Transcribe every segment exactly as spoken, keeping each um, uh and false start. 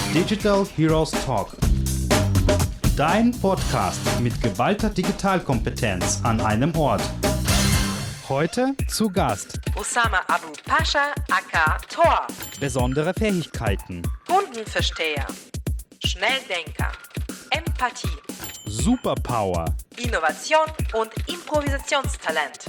Digital Heroes Talk. Dein Podcast mit geballter Digitalkompetenz an einem Ort. Heute zu Gast Osama Abu Pasha aka Tor. Besondere Fähigkeiten, Kundenversteher, Schnelldenker, Empathie, Superpower, Innovation und Improvisationstalent.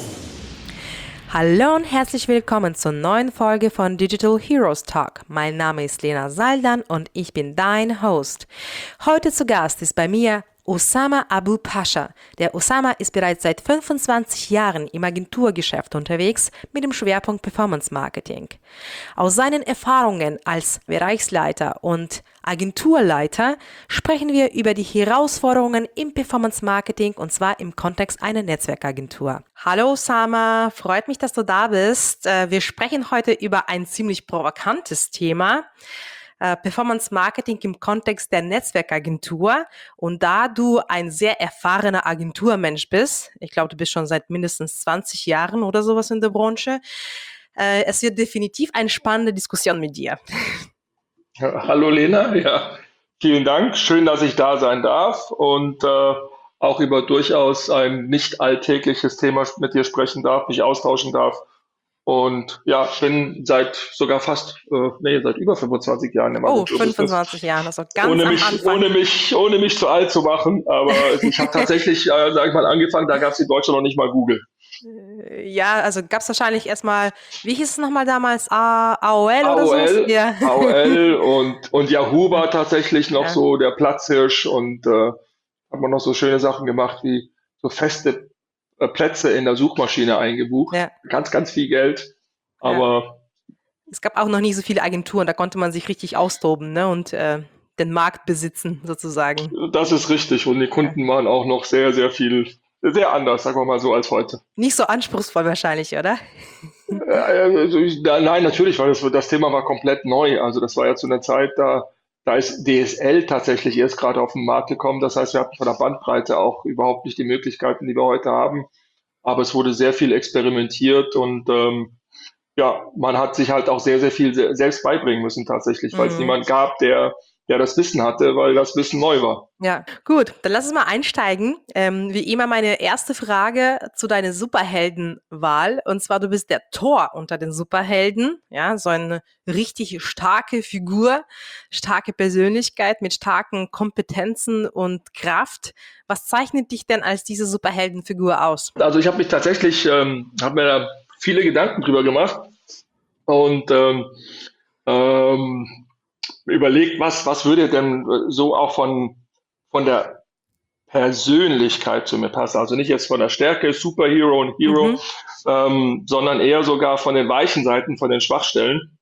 Hallo und herzlich willkommen zur neuen Folge von Digital Heroes Talk. Mein Name ist Lena Saldan und ich bin dein Host. Heute zu Gast ist bei mir Osama Abu Pasha. Der Osama ist bereits seit fünfundzwanzig Jahren im Agenturgeschäft unterwegs mit dem Schwerpunkt Performance Marketing. Aus seinen Erfahrungen als Bereichsleiter und Agenturleiter sprechen wir über die Herausforderungen im Performance Marketing und zwar im Kontext einer Netzwerkagentur. Hallo Osama, freut mich, dass du da bist. Wir sprechen heute über ein ziemlich provokantes Thema. Performance Marketing im Kontext der Netzwerkagentur. Und da du ein sehr erfahrener Agenturmensch bist, ich glaube, du bist schon seit mindestens zwanzig Jahren oder sowas in der Branche, äh, es wird definitiv eine spannende Diskussion mit dir. Ja, hallo Lena, ja, vielen Dank. Schön, dass ich da sein darf und äh, auch über durchaus ein nicht alltägliches Thema mit dir sprechen darf, mich austauschen darf. Und ja, bin seit sogar fast, äh, nee, seit über fünfundzwanzig Jahren im Oh, Agentur. fünfundzwanzig Jahre, also ganz ohne am mich, Anfang. Ohne mich, ohne mich zu alt zu machen, aber ich habe tatsächlich, äh, sag ich mal, angefangen, da gab es in Deutschland noch nicht mal Google. Ja, also gab es wahrscheinlich erstmal, wie hieß es nochmal damals, A O L oder so? A O L, Ja. A O L und, und Yahoo war tatsächlich noch Ja. so der Platzhirsch und äh, hat man noch so schöne Sachen gemacht, wie so feste äh, Plätze in der Suchmaschine eingebucht. Ja. Ganz, ganz viel Geld, aber Es gab auch noch nie so viele Agenturen, da konnte man sich richtig austoben, ne, und äh, den Markt besitzen sozusagen. das ist richtig und die Kunden waren auch noch sehr, sehr viel, sehr anders, sagen wir mal so, als heute. Nicht so anspruchsvoll wahrscheinlich, oder? Äh, also ich, da, nein, natürlich, weil das, das Thema war komplett neu. Also das war ja zu einer Zeit, da, da ist D S L tatsächlich erst gerade auf den Markt gekommen. Das heißt, wir hatten von der Bandbreite auch überhaupt nicht die Möglichkeiten, die wir heute haben. Aber es wurde sehr viel experimentiert und ähm, ja, man hat sich halt auch sehr, sehr viel se- selbst beibringen müssen tatsächlich, weil es Mhm. niemand gab, der, der das Wissen hatte, weil das Wissen neu war. Ja, gut, dann lass uns mal einsteigen. Ähm, wie immer meine erste Frage zu deiner Superheldenwahl. Und zwar, du bist der Thor unter den Superhelden. Ja, so eine richtig starke Figur, starke Persönlichkeit mit starken Kompetenzen und Kraft. Was zeichnet dich denn als diese Superheldenfigur aus? Also ich habe mich tatsächlich, ähm, habe mir da viele Gedanken drüber gemacht und ähm, ähm, überlegt, was, was würde denn äh, so auch von, von der Persönlichkeit zu mir passen. Also nicht jetzt von der Stärke, Superhero und Hero, Mhm. ähm, sondern eher sogar von den weichen Seiten, von den Schwachstellen.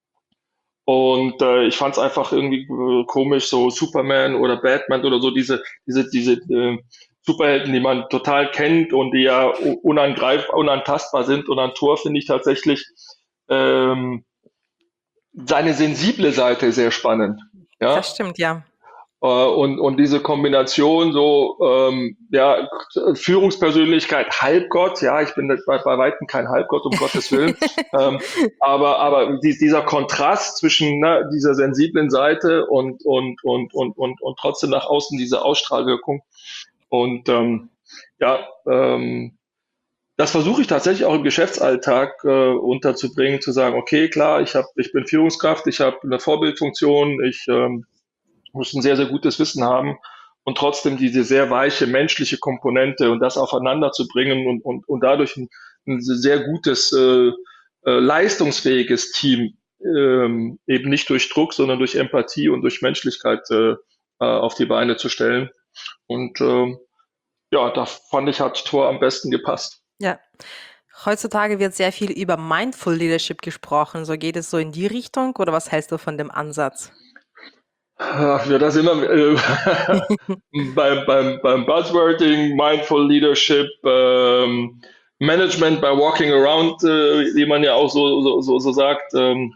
Und äh, ich fand es einfach irgendwie äh, komisch, so Superman oder Batman oder so, diese, diese, diese äh, Superhelden, die man total kennt und die ja u- unangreif, unantastbar sind. Und an Thor finde ich tatsächlich ähm, seine sensible Seite sehr spannend. Ja, Das stimmt, ja. äh, und, und diese Kombination so, ähm, ja, Führungspersönlichkeit, Halbgott, ja, ich bin bei, bei Weitem kein Halbgott, um Gottes Willen, ähm, aber, aber die, dieser Kontrast zwischen ne, dieser sensiblen Seite und, und, und, und, und, und trotzdem nach außen diese Ausstrahlwirkung und ähm, ja, ähm, das versuche ich tatsächlich auch im Geschäftsalltag äh, unterzubringen, zu sagen, okay, klar, ich hab, ich bin Führungskraft, ich habe eine Vorbildfunktion, ich ähm, muss ein sehr, sehr gutes Wissen haben und trotzdem diese sehr weiche menschliche Komponente und das aufeinander zu bringen und, und, und dadurch ein, ein sehr gutes, äh, äh, leistungsfähiges Team ähm, eben nicht durch Druck, sondern durch Empathie und durch Menschlichkeit äh, äh, auf die Beine zu stellen. Und ähm, ja, da fand ich, hat Thor am besten gepasst. Ja. Heutzutage wird sehr viel über Mindful Leadership gesprochen. So geht es so in die Richtung oder was hältst du von dem Ansatz? Ach, ja, das immer äh, beim, beim, beim Buzzwording, Mindful Leadership, ähm, Management by Walking Around, äh, wie man ja auch so, so, so, so sagt. Ähm,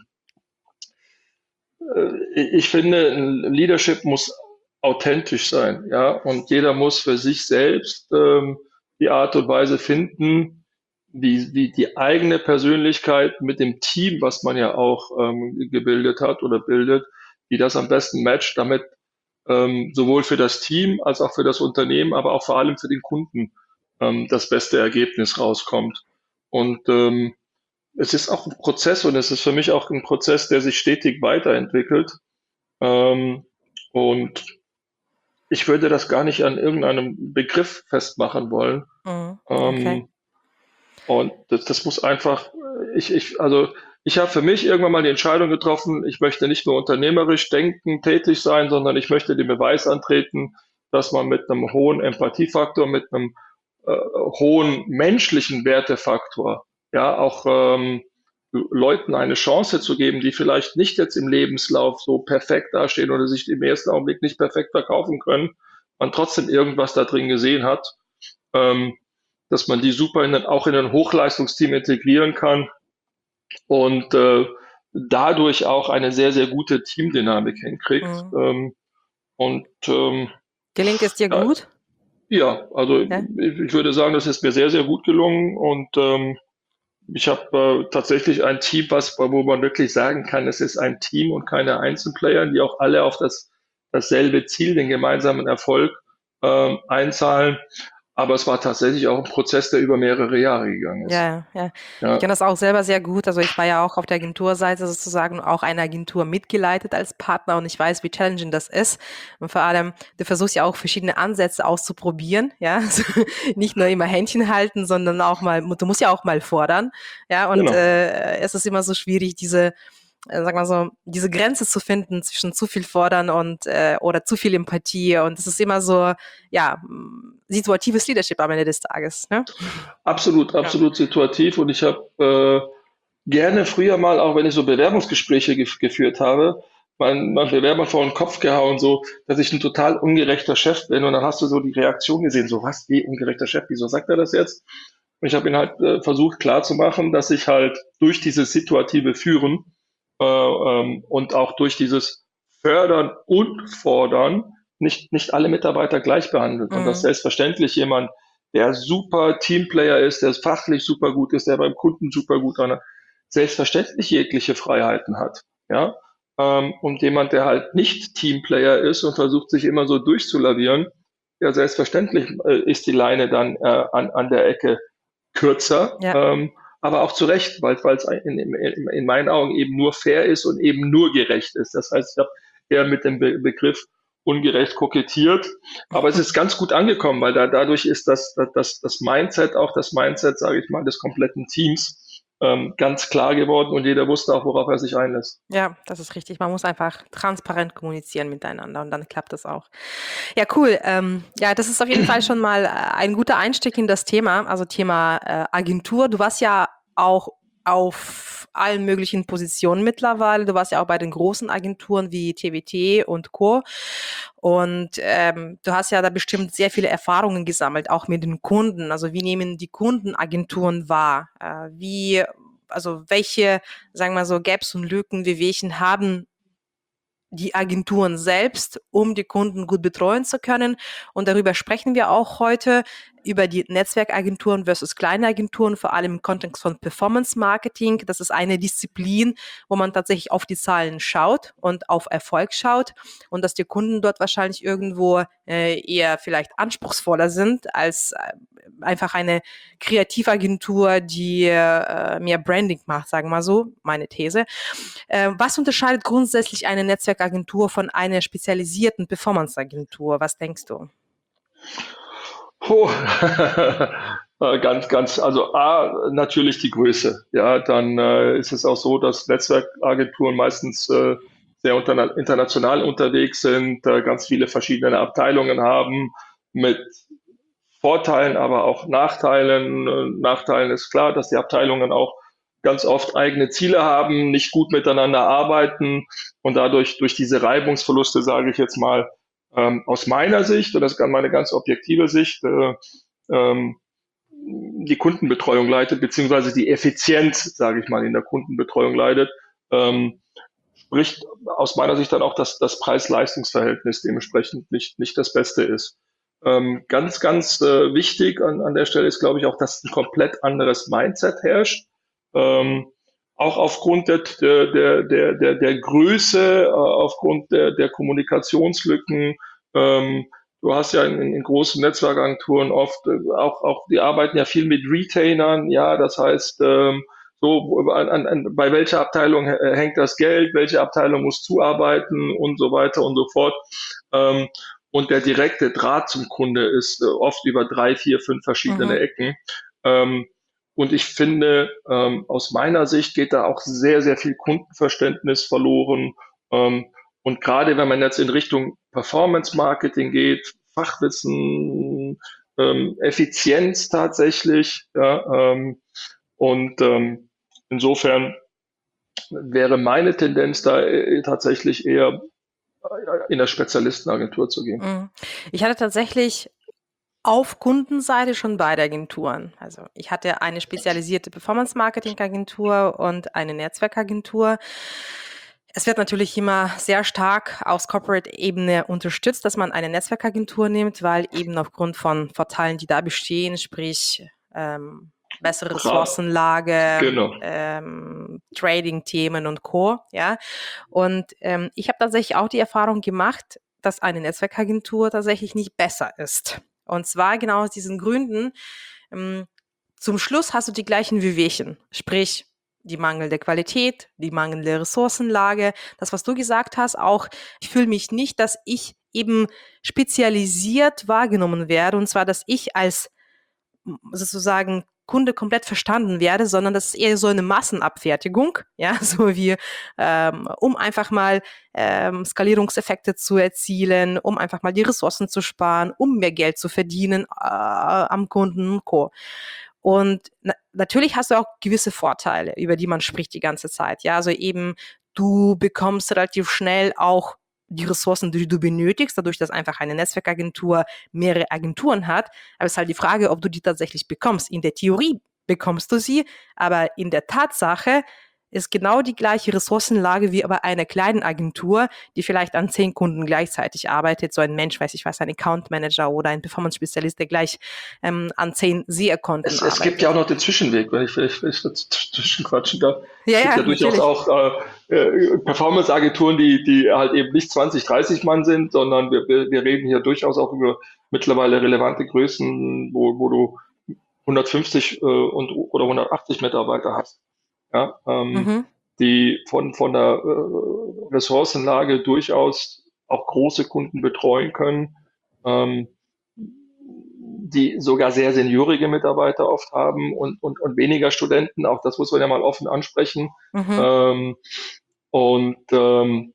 äh, ich finde, Leadership muss authentisch sein, ja, und jeder muss für sich selbst ähm, die Art und Weise finden, wie, wie die eigene Persönlichkeit mit dem Team, was man ja auch ähm, gebildet hat oder bildet, wie das am besten matcht, damit ähm, sowohl für das Team als auch für das Unternehmen, aber auch vor allem für den Kunden ähm, das beste Ergebnis rauskommt. Und ähm, es ist auch ein Prozess und es ist für mich auch ein Prozess, der sich stetig weiterentwickelt. Ähm, und ich würde das gar nicht an irgendeinem Begriff festmachen wollen. Mhm. Okay. Ähm, und das, das muss einfach, ich, ich, also ich habe für mich irgendwann mal die Entscheidung getroffen, ich möchte nicht nur unternehmerisch denken, tätig sein, sondern ich möchte den Beweis antreten, dass man mit einem hohen Empathiefaktor, mit einem äh, hohen menschlichen Wertefaktor, ja, auch ähm, Leuten eine Chance zu geben, die vielleicht nicht jetzt im Lebenslauf so perfekt dastehen oder sich im ersten Augenblick nicht perfekt verkaufen können, man trotzdem irgendwas da drin gesehen hat, ähm, dass man die super in, auch in ein Hochleistungsteam integrieren kann und äh, dadurch auch eine sehr, sehr gute Teamdynamik hinkriegt. Mhm. Ähm, und ähm, Gelingt es dir ja, gut? ja, also Ja? ich, ich würde sagen, das ist mir sehr, sehr gut gelungen und ähm, ich habe äh, tatsächlich ein Team, was, wo man wirklich sagen kann, es ist ein Team und keine Einzelplayer, die auch alle auf das, dasselbe Ziel, den gemeinsamen Erfolg ähm, einzahlen. Aber es war tatsächlich auch ein Prozess, der über mehrere Jahre gegangen ist. Ja, ja. Ich Ja, kenne das auch selber sehr gut. Also ich war ja auch auf der Agenturseite sozusagen auch eine Agentur mitgeleitet als Partner und ich weiß, wie challenging das ist. Und vor allem, du versuchst ja auch verschiedene Ansätze auszuprobieren, ja. Also nicht nur immer Händchen halten, sondern auch mal, du musst ja auch mal fordern, ja. Und genau. äh, es ist immer so schwierig, diese äh, sag mal so, diese Grenze zu finden zwischen zu viel fordern und äh, oder zu viel Empathie. Und es ist immer so, ja, m, situatives Leadership am Ende des Tages. Ne? Absolut, Ja. absolut situativ. Und ich habe äh, gerne früher mal, auch wenn ich so Bewerbungsgespräche gef geführt habe, mein, mein Bewerber vor den Kopf gehauen, so, dass ich ein total ungerechter Chef bin. Und dann hast du so die Reaktion gesehen, so was, wie ungerechter Chef, wieso sagt er das jetzt? Und ich habe ihn halt äh, versucht klarzumachen, dass ich halt durch dieses situative Führen äh, ähm, und auch durch dieses Fördern und Fordern nicht, nicht alle Mitarbeiter gleich behandelt. Und dass Mhm. selbstverständlich jemand, der super Teamplayer ist, der fachlich super gut ist, der beim Kunden super gut an, selbstverständlich jegliche Freiheiten hat. Ja? Ähm, und jemand, der halt nicht Teamplayer ist und versucht, sich immer so durchzulavieren, ja, selbstverständlich äh, ist die Leine dann äh, an, an der Ecke kürzer, Ja. ähm, aber auch zu Recht, weil es in, in, in meinen Augen eben nur fair ist und eben nur gerecht ist. Das heißt, ich habe eher mit dem Be Begriff ungerecht kokettiert, aber es ist ganz gut angekommen, weil da, dadurch ist das, das, das Mindset, auch das Mindset, sage ich mal, des kompletten Teams ähm, ganz klar geworden und jeder wusste auch, worauf er sich einlässt. Ja, das ist richtig. Man muss einfach transparent kommunizieren miteinander und dann klappt das auch. Ja, cool. Ähm, ja, das ist auf jeden Fall schon mal äh, ein guter Einstieg in das Thema, also Thema äh, Agentur. Du warst ja auch auf allen möglichen Positionen mittlerweile. Du warst ja auch bei den großen Agenturen wie T W T und Co. Und ähm, du hast ja da bestimmt sehr viele Erfahrungen gesammelt, auch mit den Kunden. Also wie nehmen die Kunden Agenturen wahr? Äh, wie, also welche, sagen wir mal so, Gaps und Lücken, Wehwehchen haben die Agenturen selbst, um die Kunden gut betreuen zu können. Und darüber sprechen wir auch heute, über die Netzwerkagenturen versus kleine Agenturen, vor allem im Kontext von Performance Marketing. Das ist eine Disziplin, wo man tatsächlich auf die Zahlen schaut und auf Erfolg schaut und dass die Kunden dort wahrscheinlich irgendwo äh, eher vielleicht anspruchsvoller sind als äh, einfach eine Kreativagentur, die äh, mehr Branding macht, sagen wir mal so, meine These. Äh, was unterscheidet grundsätzlich eine Netzwerkagentur von einer spezialisierten Performance-Agentur? Was denkst du? Puh. Äh, ganz, ganz, also A, natürlich die Größe. Ja, dann äh, ist es auch so, dass Netzwerkagenturen meistens äh, sehr unter, international unterwegs sind, äh, ganz viele verschiedene Abteilungen haben mit Vorteilen, aber auch Nachteilen. Äh, Nachteilen ist klar, dass die Abteilungen auch ganz oft eigene Ziele haben, nicht gut miteinander arbeiten und dadurch durch diese Reibungsverluste, sage ich jetzt mal, ähm, aus meiner Sicht, und das ist meine ganz objektive Sicht, äh, ähm, die Kundenbetreuung leidet, beziehungsweise die Effizienz, sage ich mal, in der Kundenbetreuung leidet, ähm, spricht aus meiner Sicht dann auch, dass das Preis-Leistungs-Verhältnis dementsprechend nicht, nicht das Beste ist. Ähm, ganz, ganz äh, wichtig an, an der Stelle ist, glaube ich, auch, dass ein komplett anderes Mindset herrscht. Ähm, auch aufgrund der, der, der, der, der Größe, äh, aufgrund der, der Kommunikationslücken. Ähm, du hast ja in, in großen Netzwerkagenturen oft äh, auch, auch, die arbeiten ja viel mit Retainern, ja, das heißt, ähm, so an, an, bei welcher Abteilung hängt das Geld, welche Abteilung muss zuarbeiten und so weiter und so fort. Ähm, und der direkte Draht zum Kunde ist äh, oft über drei, vier, fünf verschiedene Mhm. Ecken. Ähm, und ich finde, ähm, aus meiner Sicht geht da auch sehr, sehr viel Kundenverständnis verloren. Ähm, und gerade wenn man jetzt in Richtung Performance Marketing geht, Fachwissen, ähm, Effizienz tatsächlich, ja, ähm, und ähm, insofern wäre meine Tendenz da äh, tatsächlich eher in der Spezialistenagentur zu gehen. Mhm. Ich hatte tatsächlich auf Kundenseite schon beide Agenturen. Also ich hatte eine spezialisierte Performance-Marketing-Agentur und eine Netzwerkagentur. Es wird natürlich immer sehr stark aus Corporate-Ebene unterstützt, dass man eine Netzwerkagentur nimmt, weil eben aufgrund von Vorteilen, die da bestehen, sprich ähm, bessere Ressourcenlage, Genau. ähm, Trading-Themen und Co. Ja. Und ähm, ich habe tatsächlich auch die Erfahrung gemacht, dass eine Netzwerkagentur tatsächlich nicht besser ist. Und zwar genau aus diesen Gründen. Ähm, zum Schluss hast du die gleichen Wehwehchen, sprich die mangelnde Qualität, die mangelnde Ressourcenlage, das, was du gesagt hast, auch, ich fühle mich nicht, dass ich eben spezialisiert wahrgenommen werde, und zwar, dass ich als sozusagen Kunde komplett verstanden werde, sondern das ist eher so eine Massenabfertigung, ja, so wie ähm, um einfach mal ähm, Skalierungseffekte zu erzielen, um einfach mal die Ressourcen zu sparen, um mehr Geld zu verdienen äh, am Kunden und Co. Und na- natürlich hast du auch gewisse Vorteile, über die man spricht die ganze Zeit, ja, also eben du bekommst relativ schnell auch die Ressourcen, die du benötigst, dadurch, dass einfach eine Netzwerkagentur mehrere Agenturen hat. Aber es ist halt die Frage, ob du die tatsächlich bekommst. In der Theorie bekommst du sie, aber in der Tatsache ist genau die gleiche Ressourcenlage wie bei einer kleinen Agentur, die vielleicht an zehn Kunden gleichzeitig arbeitet. So ein Mensch, weiß ich was, ein Account Manager oder ein Performance-Spezialist, der gleich ähm, an zehn S E A-Konten Es, arbeitet. es gibt ja auch noch den Zwischenweg, wenn ich vielleicht, vielleicht dazwischen quatschen darf. Ja, es gibt ja, ja durchaus natürlich. auch äh, äh, Performance-Agenturen, die, die halt eben nicht zwanzig, dreißig Mann sind, sondern wir, wir, wir reden hier durchaus auch über mittlerweile relevante Größen, wo, wo du hundertfünfzig äh, und, oder hundertachtzig Mitarbeiter hast. Ja, ähm, Mhm. die von, von der äh, Ressourcenlage durchaus auch große Kunden betreuen können, ähm, die sogar sehr seniorige Mitarbeiter oft haben und, und, und weniger Studenten, auch das muss man ja mal offen ansprechen. Mhm. Ähm, und ähm,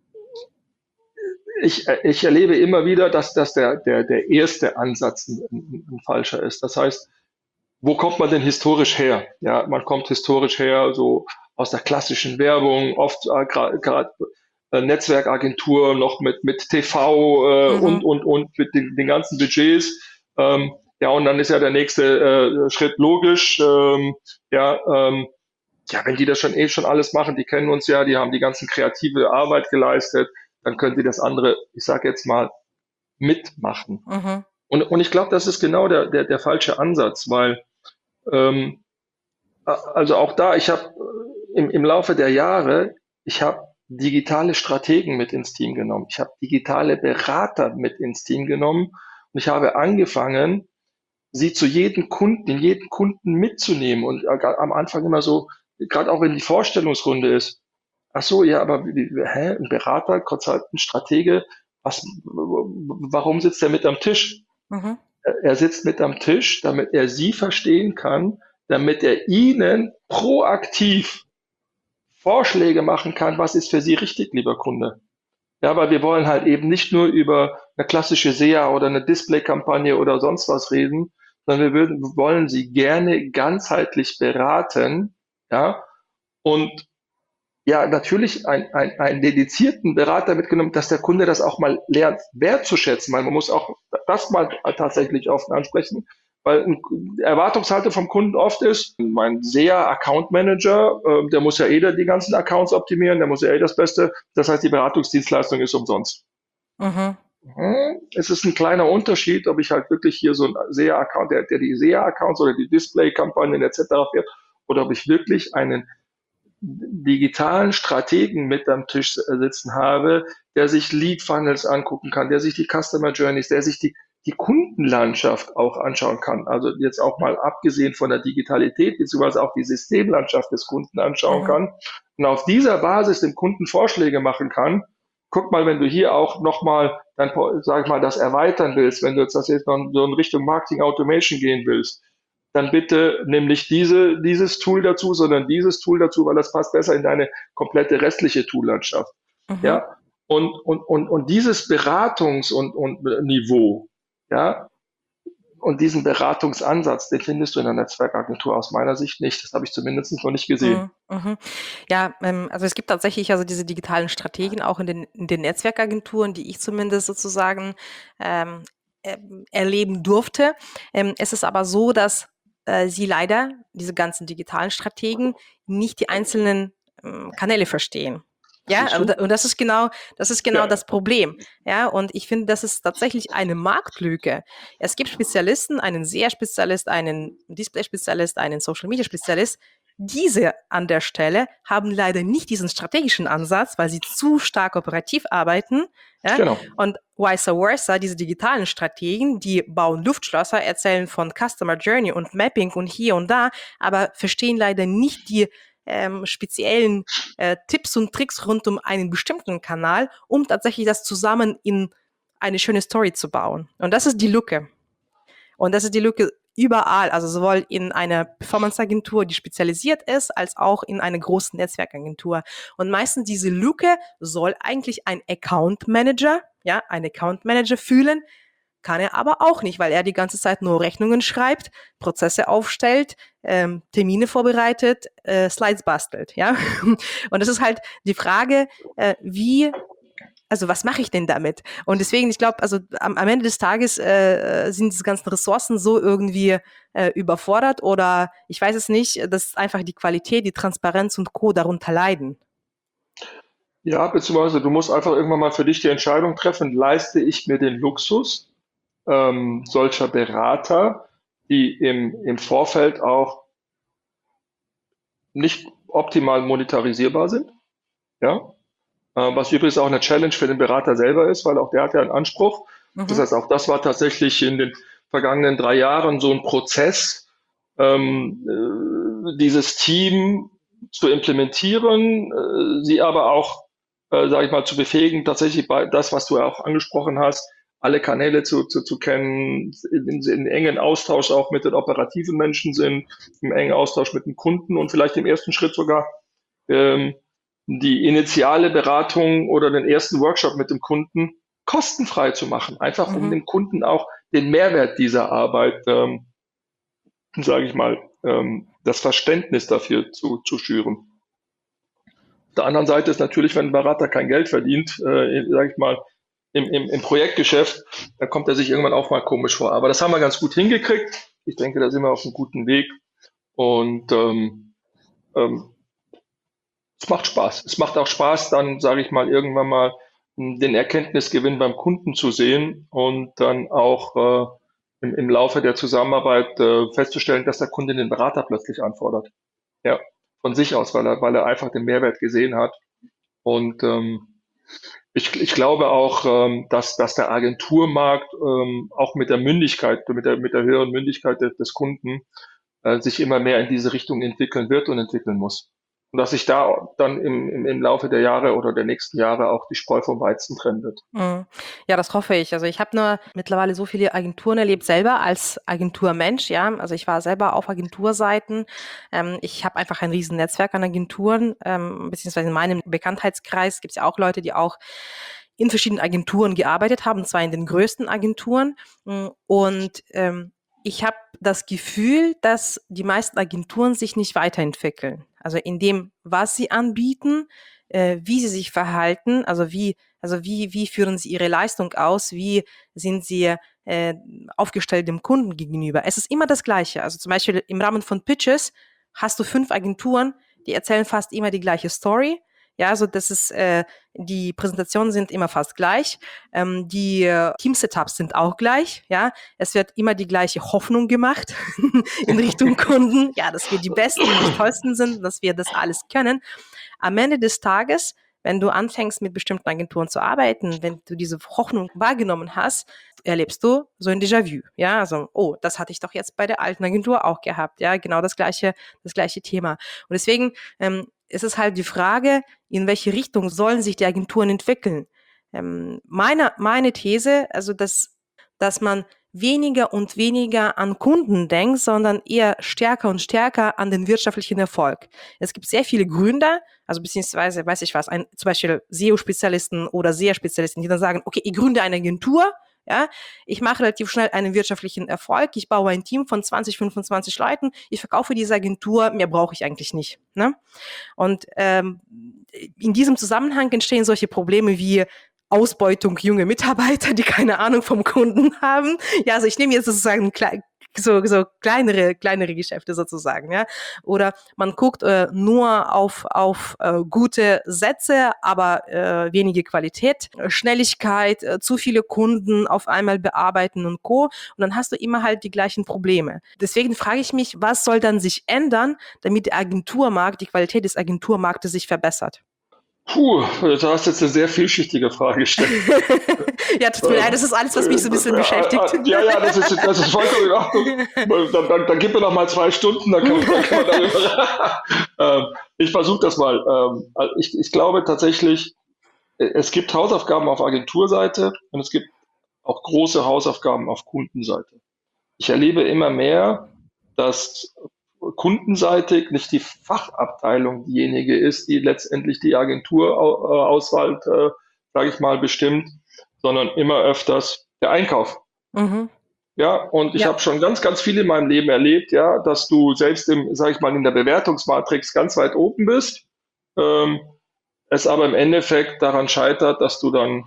ich, ich erlebe immer wieder, dass, dass der, der, der erste Ansatz ein, ein, ein falscher ist. Das heißt, wo kommt man denn historisch her? Ja, man kommt historisch her, so aus der klassischen Werbung, oft äh, gerade äh, Netzwerkagentur noch mit, mit T V äh, Mhm. und, und, und mit den, den ganzen Budgets. Ähm, ja, und dann ist ja der nächste äh, Schritt logisch. Ähm, ja, ähm, ja, wenn die das schon eh schon alles machen, die kennen uns ja, die haben die ganzen kreative Arbeit geleistet, dann können die das andere, ich sage jetzt mal, mitmachen. Mhm. Und, und ich glaube, das ist genau der, der, der falsche Ansatz, weil ähm, also auch da, ich habe im, im Laufe der Jahre, ich habe digitale Strategen mit ins Team genommen. Ich habe digitale Berater mit ins Team genommen und ich habe angefangen, sie zu jedem Kunden, in jeden Kunden mitzunehmen und am Anfang immer so, gerade auch wenn die Vorstellungsrunde ist, ach so, ja, aber wie, hä, ein Berater, Consultant, Stratege, was, warum sitzt er mit am Tisch? Mhm. Er sitzt mit am Tisch, damit er Sie verstehen kann, damit er Ihnen proaktiv Vorschläge machen kann, was ist für Sie richtig, lieber Kunde. Ja, aber wir wollen halt eben nicht nur über eine klassische S E A oder eine Display-Kampagne oder sonst was reden, sondern wir würden, wollen Sie gerne ganzheitlich beraten, ja, und ja, natürlich ein, ein, einen dedizierten Berater mitgenommen, dass der Kunde das auch mal lernt wertzuschätzen, weil man muss auch das mal tatsächlich offen ansprechen, weil eine Erwartungshaltung vom Kunden oft ist, mein S E A Account Manager, äh, der muss ja eh die ganzen Accounts optimieren, der muss ja eh das Beste, das heißt, die Beratungsdienstleistung ist umsonst. Mhm. Hm, Es ist ein kleiner Unterschied, ob ich halt wirklich hier so einen S E A-Account, der, der die S E A-Accounts oder die Display-Kampagnen et cetera fährt, oder ob ich wirklich einen digitalen Strategen mit am Tisch sitzen habe, der sich Lead Funnels angucken kann, der sich die Customer Journeys, der sich die, die Kundenlandschaft auch anschauen kann. Also jetzt auch mal abgesehen von der Digitalität, beziehungsweise auch die Systemlandschaft des Kunden anschauen Mhm. kann und auf dieser Basis dem Kunden Vorschläge machen kann. Guck mal, wenn du hier auch nochmal, dann sag ich mal, das erweitern willst, wenn du jetzt das jetzt noch so in Richtung Marketing Automation gehen willst, dann bitte nimm nicht diese, dieses Tool dazu, sondern dieses Tool dazu, weil das passt besser in deine komplette restliche Toollandschaft. Mhm. Ja, und, und, und, und dieses Beratungs- und, und Niveau, ja, und diesen Beratungsansatz, den findest du in der Netzwerkagentur aus meiner Sicht nicht. Das habe ich zumindest noch nicht gesehen. Mhm, mhm. Ja, ähm, also es gibt tatsächlich also diese digitalen Strategien auch in den, in den Netzwerkagenturen, die ich zumindest sozusagen ähm, ähm, erleben durfte. Ähm, es ist aber so, dass äh, sie leider, diese ganzen digitalen Strategen, nicht die einzelnen ähm, Kanäle verstehen. Ja, Siehst und, du? und das ist genau, das ist genau Ja, das Problem. Ja, und ich finde, das ist tatsächlich eine Marktlücke. Es gibt Spezialisten, einen S E A-Spezialist, einen Display-Spezialist, einen Social-Media-Spezialist. Diese an der Stelle haben leider nicht diesen strategischen Ansatz, weil sie zu stark operativ arbeiten. Ja? genau. Und vice versa, diese digitalen Strategen, die bauen Luftschlösser, erzählen von Customer Journey und Mapping und hier und da, aber verstehen leider nicht die ähm, speziellen äh, Tipps und Tricks rund um einen bestimmten Kanal, um tatsächlich das zusammen in eine schöne Story zu bauen. Und das ist die Lücke. Und das ist die Lücke überall, also sowohl in einer Performance-Agentur, die spezialisiert ist, als auch in einer großen Netzwerkagentur. Und meistens diese Lücke soll eigentlich ein Account Manager, ja, ein Account Manager fühlen, kann er aber auch nicht, weil er die ganze Zeit nur Rechnungen schreibt, Prozesse aufstellt, ähm, Termine vorbereitet, äh, Slides bastelt, ja. Und das ist halt die Frage, äh, wie also was mache ich denn damit? Und deswegen, ich glaube, also am, am Ende des Tages äh, sind diese ganzen Ressourcen so irgendwie äh, überfordert oder ich weiß es nicht, dass einfach die Qualität, die Transparenz und Co. darunter leiden. Ja, beziehungsweise du musst einfach irgendwann mal für dich die Entscheidung treffen, leiste ich mir den Luxus ähm, solcher Berater, die im, im Vorfeld auch nicht optimal monetarisierbar sind, ja, äh, was übrigens auch eine Challenge für den Berater selber ist, weil auch der hat ja einen Anspruch. Das Mhm. heißt, auch das war tatsächlich in den vergangenen drei Jahren so ein Prozess, ähm, äh, dieses Team zu implementieren, äh, sie aber auch, äh, sage ich mal, zu befähigen, tatsächlich bei das, was du ja auch angesprochen hast, alle Kanäle zu, zu, zu kennen, in, in engen Austausch auch mit den operativen Menschen sind, im engen Austausch mit den Kunden und vielleicht im ersten Schritt sogar ähm, die initiale Beratung oder den ersten Workshop mit dem Kunden kostenfrei zu machen, einfach um Mhm. dem Kunden auch den Mehrwert dieser Arbeit, ähm, sage ich mal, ähm, das Verständnis dafür zu, zu schüren. Auf der anderen Seite ist natürlich, wenn ein Berater kein Geld verdient, äh, sage ich mal, im, im, im Projektgeschäft, dann kommt er sich irgendwann auch mal komisch vor. Aber das haben wir ganz gut hingekriegt. Ich denke, da sind wir auf einem guten Weg. Und ähm, ähm, es macht Spaß. Es macht auch Spaß, dann, sage ich mal, irgendwann mal m, den Erkenntnisgewinn beim Kunden zu sehen und dann auch äh, im, im Laufe der Zusammenarbeit äh, festzustellen, dass der Kunde den Berater plötzlich anfordert. Ja, von sich aus, weil er, weil er einfach den Mehrwert gesehen hat. Und ähm, ich, ich glaube auch, ähm, dass, dass der Agenturmarkt ähm, auch mit der Mündigkeit, mit der, mit der höheren Mündigkeit des, des Kunden äh, sich immer mehr in diese Richtung entwickeln wird und entwickeln muss. Und dass sich da dann im, im, im Laufe der Jahre oder der nächsten Jahre auch die Spreu vom Weizen trennen wird. Mhm. Ja, das hoffe ich. Also ich habe nur mittlerweile so viele Agenturen erlebt, selber als Agenturmensch, ja. Also ich war selber auf Agenturseiten. Ähm, ich habe einfach ein riesen Netzwerk an Agenturen, ähm, beziehungsweise in meinem Bekanntheitskreis gibt es ja auch Leute, die auch in verschiedenen Agenturen gearbeitet haben, und zwar in den größten Agenturen. Mm, Und ähm, ich habe das Gefühl, dass die meisten Agenturen sich nicht weiterentwickeln. Also in dem, was sie anbieten, äh, wie sie sich verhalten, also wie also wie, wie führen sie ihre Leistung aus? Wie sind sie äh, aufgestellt dem Kunden gegenüber? Es ist immer das Gleiche. Also zum Beispiel im Rahmen von Pitches hast du fünf Agenturen, die erzählen fast immer die gleiche Story. Ja, also das ist, äh, die Präsentationen sind immer fast gleich. Ähm, die äh, Team-Setups sind auch gleich. Ja, es wird immer die gleiche Hoffnung gemacht in Richtung Kunden. Ja, dass wir die Besten und die Tollsten sind, dass wir das alles können. Am Ende des Tages, wenn du anfängst, mit bestimmten Agenturen zu arbeiten, wenn du diese Hoffnung wahrgenommen hast, erlebst du so ein Déjà-vu. Ja, also, oh, das hatte ich doch jetzt bei der alten Agentur auch gehabt. Ja, genau das gleiche, das gleiche Thema. Und deswegen ähm, ist es halt die Frage, in welche Richtung sollen sich die Agenturen entwickeln? Ähm, meine, meine These, also, dass, dass man weniger und weniger an Kunden denkt, sondern eher stärker und stärker an den wirtschaftlichen Erfolg. Es gibt sehr viele Gründer, also beziehungsweise, weiß ich was, ein, zum Beispiel S E O-Spezialisten oder S E A-Spezialisten, die dann sagen, okay, ich gründe eine Agentur, ja, ich mache relativ schnell einen wirtschaftlichen Erfolg, ich baue ein Team von zwanzig, fünfundzwanzig Leuten, ich verkaufe diese Agentur, mehr brauche ich eigentlich nicht. Ne? Und ähm, in diesem Zusammenhang entstehen solche Probleme wie Ausbeutung junge Mitarbeiter, die keine Ahnung vom Kunden haben. Ja, also ich nehme jetzt sozusagen so, so kleinere, kleinere Geschäfte sozusagen, ja. Oder man guckt äh, nur auf, auf äh, gute Sätze, aber äh, wenige Qualität, Schnelligkeit, äh, zu viele Kunden auf einmal bearbeiten und Co. Und dann hast du immer halt die gleichen Probleme. Deswegen frage ich mich, was soll dann sich ändern, damit der Agenturmarkt, die Qualität des Agenturmarktes sich verbessert? Puh, du hast jetzt eine sehr vielschichtige Frage gestellt. Ja, tut mir leid, das ist alles, was mich so ein bisschen beschäftigt. Ja, ja, das ist, das ist vollkommen in Ordnung. Dann, dann, dann gib mir noch mal zwei Stunden, dann kann, dann kann man darüber. ähm, ich versuche das mal. Ähm, ich, ich glaube tatsächlich, es gibt Hausaufgaben auf Agenturseite und es gibt auch große Hausaufgaben auf Kundenseite. Ich erlebe immer mehr, dass kundenseitig nicht die Fachabteilung diejenige ist, die letztendlich die Agenturauswahl, äh, sage ich mal, bestimmt, sondern immer öfters der Einkauf. Mhm. Ja, und ich ja. habe schon ganz, ganz viel in meinem Leben erlebt, ja, dass du selbst im, sage ich mal, in der Bewertungsmatrix ganz weit oben bist, ähm, es aber im Endeffekt daran scheitert, dass du dann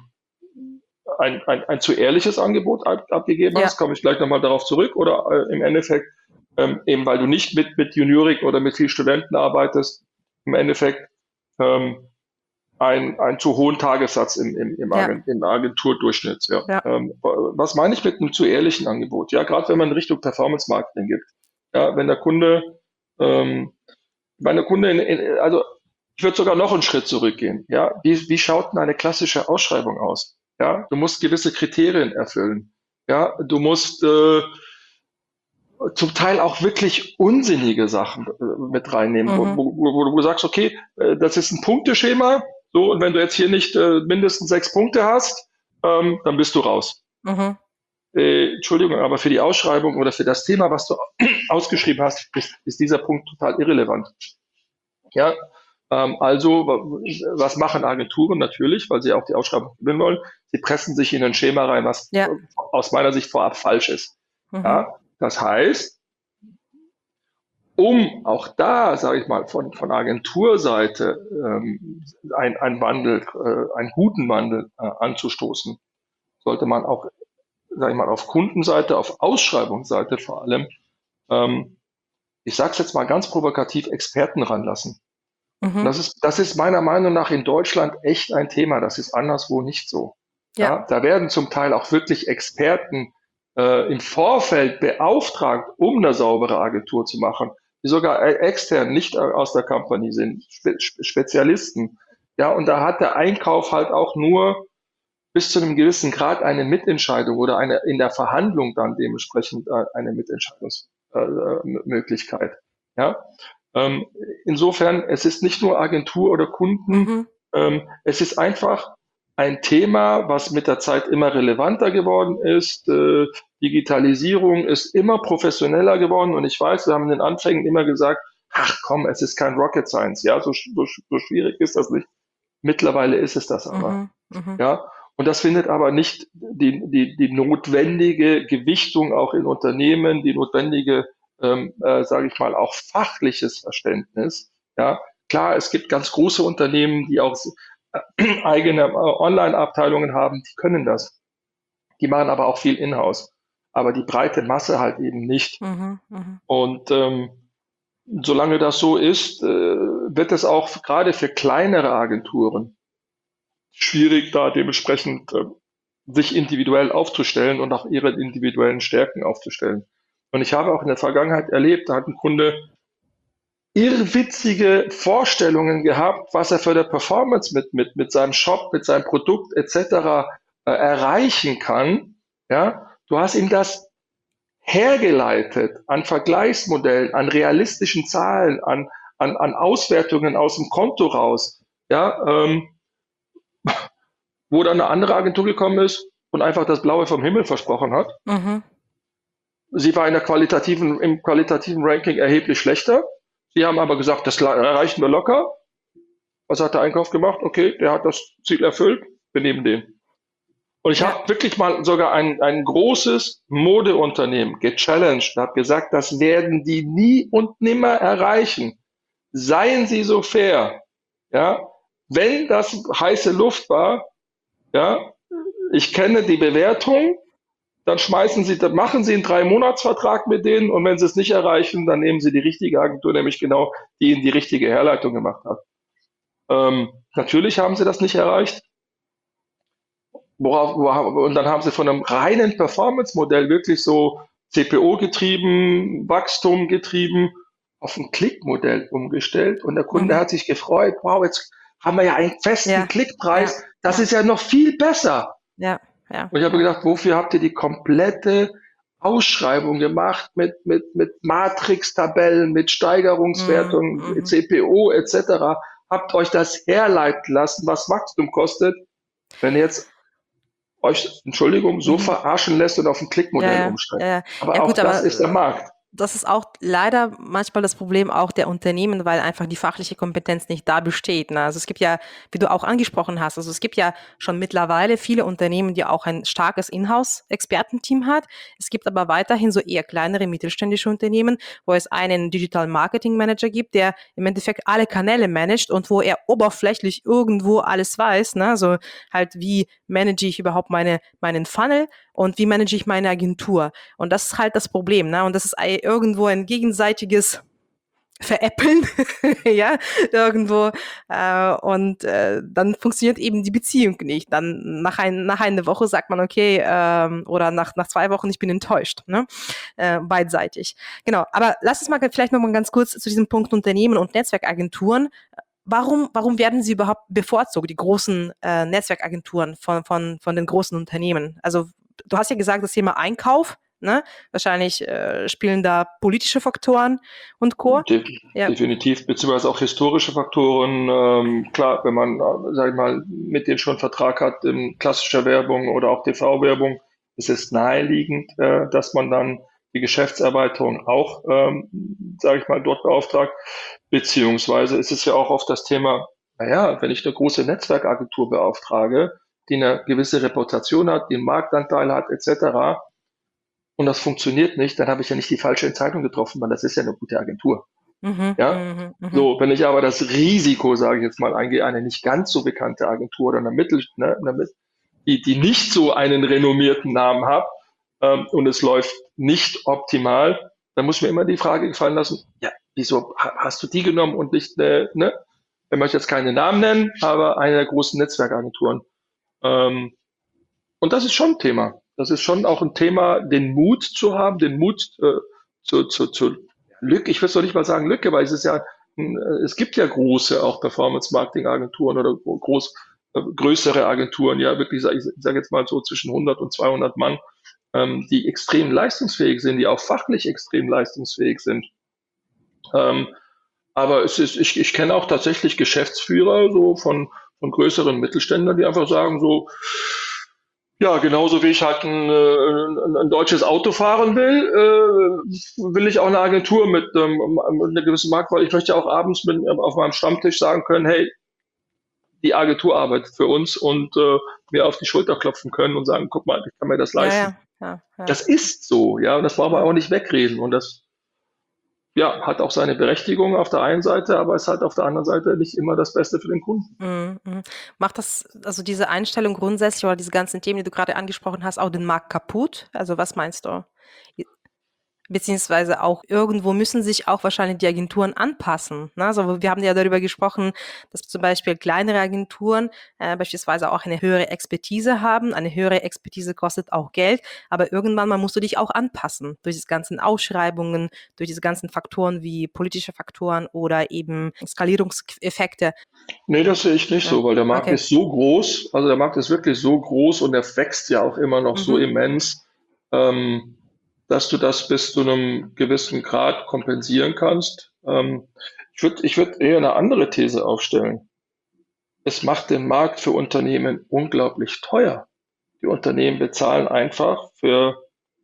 ein, ein, ein zu ehrliches Angebot ab, abgegeben ja. hast, komme ich gleich nochmal darauf zurück, oder äh, im Endeffekt Ähm, eben weil du nicht mit, mit Juniorik oder mit vielen Studenten arbeitest, im Endeffekt ähm, ein, einen zu hohen Tagessatz im, im, im, ja. Agent, im Agenturdurchschnitt. Ja. Ja. Ähm, was meine ich mit einem zu ehrlichen Angebot? Ja, gerade wenn man in Richtung Performance Marketing gibt. Ja, wenn der Kunde, ähm, wenn der Kunde, in, in, also ich würde sogar noch einen Schritt zurückgehen. Ja, wie, wie schaut denn eine klassische Ausschreibung aus? Ja, du musst gewisse Kriterien erfüllen. Ja, du musst äh, zum Teil auch wirklich unsinnige Sachen äh, mit reinnehmen, mhm. wo, wo, wo du sagst, okay, äh, das ist ein Punkteschema, so, und wenn du jetzt hier nicht äh, mindestens sechs Punkte hast, ähm, dann bist du raus. Mhm. Äh, Entschuldigung, aber für die Ausschreibung oder für das Thema, was du ausgeschrieben hast, ist, ist dieser Punkt total irrelevant. Ja, ähm, also, was machen Agenturen natürlich, weil sie auch die Ausschreibung gewinnen wollen? Sie pressen sich in ein Schema rein, was ja. aus meiner Sicht vorab falsch ist. Mhm. Ja. Das heißt, um auch da, sage ich mal, von, von Agenturseite ähm, ein, ein Wandel, äh, einen guten Wandel äh, anzustoßen, sollte man auch, sage ich mal, auf Kundenseite, auf Ausschreibungsseite vor allem, ähm, ich sage es jetzt mal ganz provokativ, Experten ranlassen. Mhm. Das ist, das ist meiner Meinung nach in Deutschland echt ein Thema. Das ist anderswo nicht so. Ja. Ja, da werden zum Teil auch wirklich Experten im Vorfeld beauftragt, um eine saubere Agentur zu machen, die sogar extern, nicht aus der Company sind, Spe- Spezialisten. Ja, und da hat der Einkauf halt auch nur bis zu einem gewissen Grad eine Mitentscheidung oder eine in der Verhandlung dann dementsprechend eine Mitentscheidungsmöglichkeit. Ja, ähm, insofern, es ist nicht nur Agentur oder Kunden, mhm. ähm, es ist einfach ein Thema, was mit der Zeit immer relevanter geworden ist. Äh, Digitalisierung ist immer professioneller geworden. Und ich weiß, wir haben in den Anfängen immer gesagt, ach komm, es ist kein Rocket Science. Ja, so, so, so schwierig ist das nicht. Mittlerweile ist es das aber. Mhm, mh. Ja, und das findet aber nicht die, die, die notwendige Gewichtung auch in Unternehmen, die notwendige, ähm, äh, sage ich mal, auch fachliches Verständnis. Ja, klar, es gibt ganz große Unternehmen, die auch eigene Online-Abteilungen haben, die können das. Die machen aber auch viel in-house. Aber die breite Masse halt eben nicht. Mhm, mh. Und ähm, solange das so ist, äh, wird es auch gerade für kleinere Agenturen schwierig, da dementsprechend äh, sich individuell aufzustellen und auch ihre individuellen Stärken aufzustellen. Und ich habe auch in der Vergangenheit erlebt, da hat ein Kunde irrwitzige Vorstellungen gehabt, was er für der Performance mit, mit, mit seinem Shop, mit seinem Produkt et cetera äh, erreichen kann. Ja, du hast ihm das hergeleitet an Vergleichsmodellen, an realistischen Zahlen, an, an, an Auswertungen aus dem Konto raus, ja, ähm, wo dann eine andere Agentur gekommen ist und einfach das Blaue vom Himmel versprochen hat. Mhm. Sie war in der qualitativen, im qualitativen Ranking erheblich schlechter. Sie haben aber gesagt, das erreichen wir locker. Was hat der Einkauf gemacht? Okay, der hat das Ziel erfüllt, wir nehmen den. Und ich Ja. habe wirklich mal sogar ein, ein großes Modeunternehmen gechallenged und habe gesagt, das werden die nie und nimmer erreichen. Seien Sie so fair. Ja, wenn das heiße Luft war, ja, ich kenne die Bewertung, dann schmeißen Sie, dann machen Sie einen Drei-Monats-Vertrag mit denen und wenn Sie es nicht erreichen, dann nehmen Sie die richtige Agentur, nämlich genau die Ihnen die richtige Herleitung gemacht hat. Ähm, natürlich haben Sie das nicht erreicht. Worauf, worauf, und dann haben Sie von einem reinen Performance-Modell wirklich so C P O getrieben, Wachstum getrieben, auf ein Klickmodell umgestellt und der Kunde Mhm. hat sich gefreut, wow, jetzt haben wir ja einen festen Ja. Klickpreis, Ja. das Ja. ist ja noch viel besser. Ja. Ja. Und ich habe Ja. gedacht, wofür habt ihr die komplette Ausschreibung gemacht mit, mit, mit Matrix-Tabellen, mit Mhm. Steigerungswertungen, Mhm. C P O et cetera. Habt euch das herleiten lassen, was Wachstum kostet, wenn ihr jetzt euch, Entschuldigung, so Mhm. verarschen lässt und auf ein Ja, Klickmodell ja, umsteigt. ja, ja. Aber Ja auch gut, das aber ist der äh, Markt. das ist auch leider manchmal das Problem auch der Unternehmen, weil einfach die fachliche Kompetenz nicht da besteht. Ne? Also es gibt ja, wie du auch angesprochen hast, also es gibt ja schon mittlerweile viele Unternehmen, die auch ein starkes Inhouse-Expertenteam hat. Es gibt aber weiterhin so eher kleinere mittelständische Unternehmen, wo es einen Digital Marketing Manager gibt, der im Endeffekt alle Kanäle managt und wo er oberflächlich irgendwo alles weiß. Ne? Also halt, wie manage ich überhaupt meine, meinen Funnel und wie manage ich meine Agentur. Und das ist halt das Problem, ne? Und das ist ei- irgendwo ein gegenseitiges Veräppeln, ja, irgendwo. Äh, und äh, dann funktioniert eben die Beziehung nicht. Dann nach, ein, nach einer Woche sagt man, okay, ähm, oder nach, nach zwei Wochen, ich bin enttäuscht, ne? Äh, beidseitig. Genau, aber lass uns mal vielleicht noch mal ganz kurz zu diesem Punkt Unternehmen und Netzwerkagenturen. Warum, warum werden sie überhaupt bevorzugt, die großen äh, Netzwerkagenturen von, von, von den großen Unternehmen? Also du hast ja gesagt, das Thema Einkauf, ne? Wahrscheinlich äh, spielen da politische Faktoren und Co. De Ja. definitiv, beziehungsweise auch historische Faktoren. Ähm, klar, wenn man, äh, sag ich mal, mit denen schon einen Vertrag hat in klassischer Werbung oder auch T V-Werbung, ist es naheliegend, äh, dass man dann die Geschäftserweiterung auch, ähm, sage ich mal, dort beauftragt. Beziehungsweise ist es ja auch oft das Thema, naja, wenn ich eine große Netzwerkagentur beauftrage, die eine gewisse Reputation hat, die einen Marktanteil hat, et cetera, und das funktioniert nicht, dann habe ich ja nicht die falsche Entscheidung getroffen, weil das ist ja eine gute Agentur. Mhm, Ja, mhm, mhm. so, wenn ich aber das Risiko, sage ich jetzt mal, eingehe, eine nicht ganz so bekannte Agentur oder eine Mittel, ne, eine, die, die nicht so einen renommierten Namen hat ähm, und es läuft nicht optimal, dann muss ich mir immer die Frage gefallen lassen, ja, wieso ha- hast du die genommen und nicht, äh, ne, ich möchte jetzt keine Namen nennen, aber eine der großen Netzwerkagenturen. Ähm, und das ist schon ein Thema. Das ist schon auch ein Thema, den Mut zu haben, den Mut äh, zu, zu, zu Lücke. Ich will es doch nicht mal sagen Lücke, weil es ist ja, äh, es gibt ja große auch Performance-Marketing-Agenturen oder groß, äh, größere Agenturen, ja wirklich, ich sage jetzt mal so zwischen hundert und zweihundert Mann, ähm, die extrem leistungsfähig sind, die auch fachlich extrem leistungsfähig sind. Ähm, aber es ist, ich, ich kenne auch tatsächlich Geschäftsführer so von, von größeren Mittelständlern, die einfach sagen so, ja, genauso wie ich halt ein, äh, ein, ein deutsches Auto fahren will, äh, will ich auch eine Agentur mit, ähm, mit einer gewissen Marktwahl. Ich möchte auch abends mit, auf meinem Stammtisch sagen können, hey, die Agentur arbeitet für uns und äh, mir auf die Schulter klopfen können und sagen, guck mal, ich kann mir das Ja, leisten. ja, ja, ja. Das ist so, ja, und das brauchen wir Ja. auch nicht wegreden. Und das, ja, hat auch seine Berechtigung auf der einen Seite, aber es hat auf der anderen Seite nicht immer das Beste für den Kunden. Mhm, mhm. Macht das, also diese Einstellung grundsätzlich oder diese ganzen Themen, die du gerade angesprochen hast, auch den Markt kaputt? Also was meinst du? beziehungsweise auch irgendwo müssen sich auch wahrscheinlich die Agenturen anpassen. Ne? Also wir haben ja darüber gesprochen, dass zum Beispiel kleinere Agenturen äh, beispielsweise auch eine höhere Expertise haben. Eine höhere Expertise kostet auch Geld, aber irgendwann mal musst du dich auch anpassen durch diese ganzen Ausschreibungen, durch diese ganzen Faktoren wie politische Faktoren oder eben Skalierungseffekte. Nee, das sehe ich nicht Ja, so, weil der Markt okay. ist so groß, also der Markt ist wirklich so groß und der wächst ja auch immer noch so Mhm. immens, ähm, dass du das bis zu einem gewissen Grad kompensieren kannst. Ähm, ich würde ich würd eher eine andere These aufstellen. Es macht den Markt für Unternehmen unglaublich teuer. Die Unternehmen bezahlen einfach für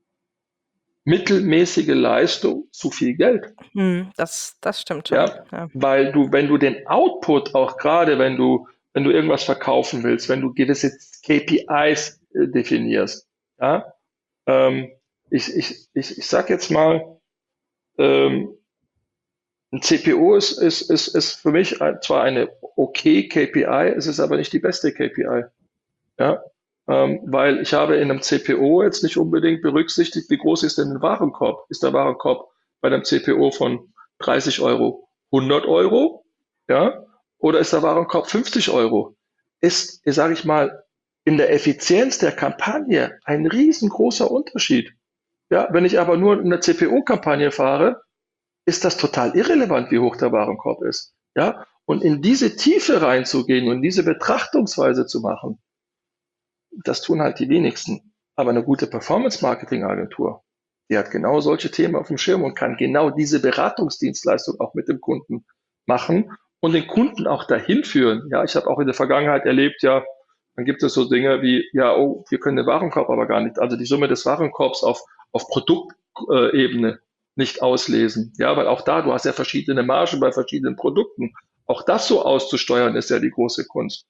mittelmäßige Leistung zu viel Geld. Hm, das, das stimmt schon. Ja, Ja. weil du, wenn du den Output auch gerade, wenn du, wenn du irgendwas verkaufen willst, wenn du gewisse K P Is äh, definierst, ja, ähm, ich, ich, ich, ich sag jetzt mal, ähm, ein C P O ist, ist, ist, ist für mich ein, zwar eine okay K P I, es ist aber nicht die beste K P I. Ja, ähm, weil ich habe in einem C P O jetzt nicht unbedingt berücksichtigt, wie groß ist denn ein Warenkorb? Ist der Warenkorb bei einem C P O von dreißig Euro hundert Euro? Ja, oder ist der Warenkorb fünfzig Euro? Ist, sage ich mal, in der Effizienz der Kampagne ein riesengroßer Unterschied. Ja, wenn ich aber nur eine C P O-Kampagne fahre, ist das total irrelevant, wie hoch der Warenkorb ist. Ja, und in diese Tiefe reinzugehen und diese Betrachtungsweise zu machen, das tun halt die wenigsten. Aber eine gute Performance-Marketing-Agentur, die hat genau solche Themen auf dem Schirm und kann genau diese Beratungsdienstleistung auch mit dem Kunden machen und den Kunden auch dahin führen. Ja, ich habe auch in der Vergangenheit erlebt, ja, dann gibt es so Dinge wie, ja, oh, wir können den Warenkorb aber gar nicht, also die Summe des Warenkorbs auf, auf Produktebene nicht auslesen. Ja, weil auch da, du hast ja verschiedene Margen bei verschiedenen Produkten. Auch das so auszusteuern, ist ja die große Kunst.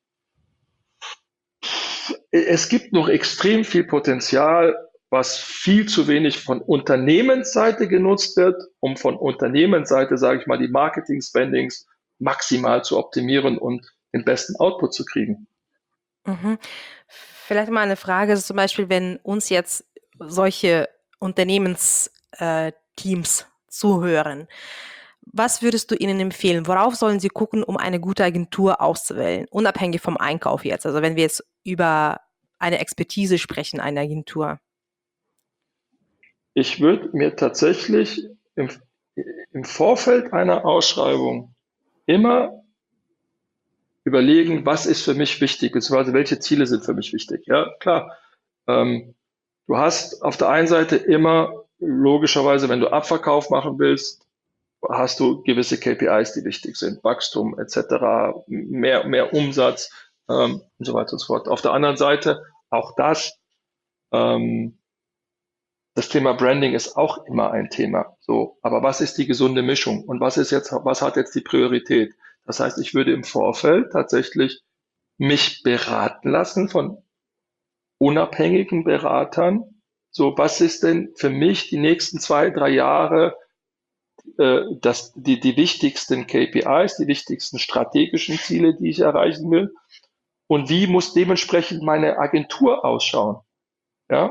Es gibt noch extrem viel Potenzial, was viel zu wenig von Unternehmensseite genutzt wird, um von Unternehmensseite, sage ich mal, die Marketing-Spendings maximal zu optimieren und den besten Output zu kriegen. Mhm. Vielleicht mal eine Frage, also zum Beispiel, wenn uns jetzt solche Unternehmensteams äh, Teams zuhören, was würdest du ihnen empfehlen? Worauf sollen sie gucken, um eine gute Agentur auszuwählen? Unabhängig vom Einkauf jetzt. Also wenn wir jetzt über eine Expertise sprechen, eine Agentur. Ich würde mir tatsächlich im, im Vorfeld einer Ausschreibung immer überlegen, was ist für mich wichtig, beziehungsweise welche Ziele sind für mich wichtig. Ja, klar. Ähm, du hast auf der einen Seite immer logischerweise, wenn du Abverkauf machen willst, hast du gewisse K P Is, die wichtig sind, Wachstum et cetera, mehr, mehr Umsatz ähm, und so weiter und so fort. Auf der anderen Seite auch das, ähm, das Thema Branding ist auch immer ein Thema. So, aber was ist die gesunde Mischung und was ist jetzt, was hat jetzt die Priorität? Das heißt, ich würde im Vorfeld tatsächlich mich beraten lassen von unabhängigen Beratern. So, was ist denn für mich die nächsten zwei, drei Jahre äh, das, die, die wichtigsten K P Is, die wichtigsten strategischen Ziele, die ich erreichen will? Und wie muss dementsprechend meine Agentur ausschauen? Ja,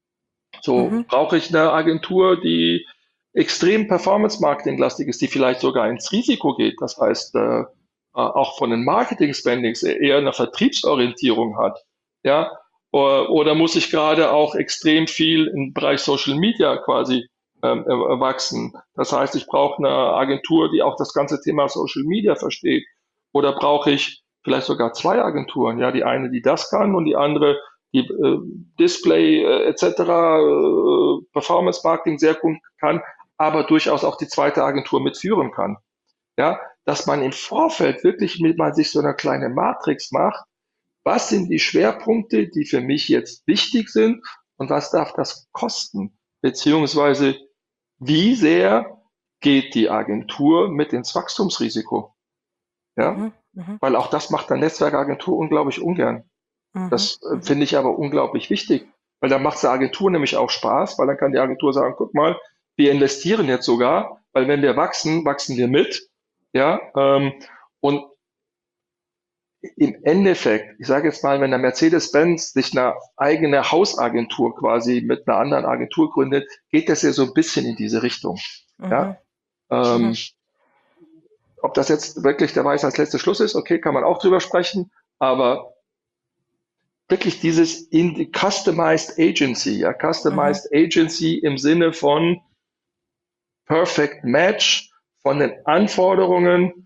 so Mhm. brauche ich eine Agentur, die extrem Performance-Marketing-lastig ist, die vielleicht sogar ins Risiko geht. Das heißt, äh, auch von den Marketing-Spendings eher eine Vertriebsorientierung hat. Ja, oder, oder muss ich gerade auch extrem viel im Bereich Social Media quasi ähm, wachsen? Das heißt, ich brauche eine Agentur, die auch das ganze Thema Social Media versteht. Oder brauche ich vielleicht sogar zwei Agenturen? Ja, die eine, die das kann und die andere, die äh, Display äh, et cetera, äh, Performance Marketing sehr gut kann, aber durchaus auch die zweite Agentur mitführen kann. Ja, dass man im Vorfeld wirklich mit mal sich so eine kleine Matrix macht. Was sind die Schwerpunkte, die für mich jetzt wichtig sind und was darf das kosten? Beziehungsweise wie sehr geht die Agentur mit ins Wachstumsrisiko? Ja, Mhm. Mhm. weil auch das macht eine Netzwerkagentur unglaublich ungern. Mhm. Das äh, Mhm. finde ich aber unglaublich wichtig, weil dann macht es der Agentur nämlich auch Spaß, weil dann kann die Agentur sagen, guck mal, wir investieren jetzt sogar, weil wenn wir wachsen, wachsen wir mit. Ja, ähm, und im Endeffekt, ich sage jetzt mal, wenn der Mercedes-Benz sich eine eigene Hausagentur quasi mit einer anderen Agentur gründet, geht das ja so ein bisschen in diese Richtung. Mhm. Ja? Ähm, Mhm. Ob das jetzt wirklich der Weisheit letzter Schluss ist, okay, kann man auch drüber sprechen, aber wirklich dieses in die Customized Agency, ja, Customized Mhm. Agency im Sinne von Perfect Match von den Anforderungen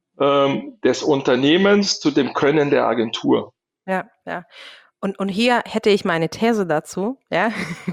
ähm, des Unternehmens zu dem Können der Agentur. Ja, ja. Und, und hier hätte ich meine These dazu, ja,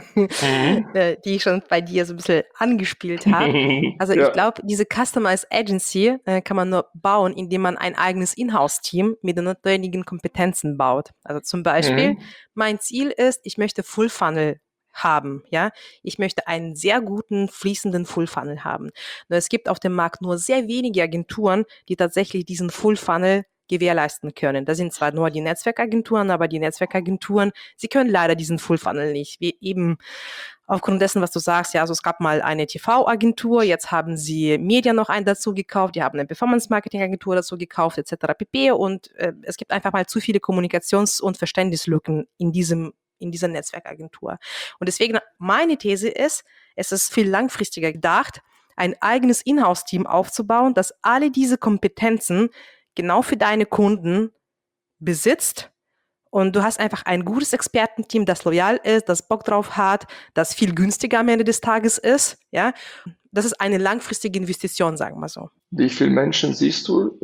Mhm. äh, die ich schon bei dir so ein bisschen angespielt habe. Also ich Ja. glaube, diese Customized Agency äh, kann man nur bauen, indem man ein eigenes Inhouse-Team mit den notwendigen Kompetenzen baut. Also zum Beispiel, Mhm. mein Ziel ist, ich möchte Full Funnel haben, ja. Ich möchte einen sehr guten, fließenden Full Funnel haben. Nur es gibt auf dem Markt nur sehr wenige Agenturen, die tatsächlich diesen Full Funnel gewährleisten können. Das sind zwar nur die Netzwerkagenturen, aber die Netzwerkagenturen, sie können leider diesen Full Funnel nicht. Wie eben aufgrund dessen, was du sagst, ja, also es gab mal eine T V-Agentur, jetzt haben sie Media noch einen dazu gekauft, die haben eine Performance-Marketing-Agentur dazu gekauft, et cetera pp. Und äh, es gibt einfach mal zu viele Kommunikations- und Verständnislücken in diesem in dieser Netzwerkagentur. Und deswegen, meine These ist, es ist viel langfristiger gedacht, ein eigenes Inhouse-Team aufzubauen, das alle diese Kompetenzen genau für deine Kunden besitzt. Und du hast einfach ein gutes Expertenteam, das loyal ist, das Bock drauf hat, das viel günstiger am Ende des Tages ist. Ja, das ist eine langfristige Investition, sagen wir so. Wie viele Menschen siehst du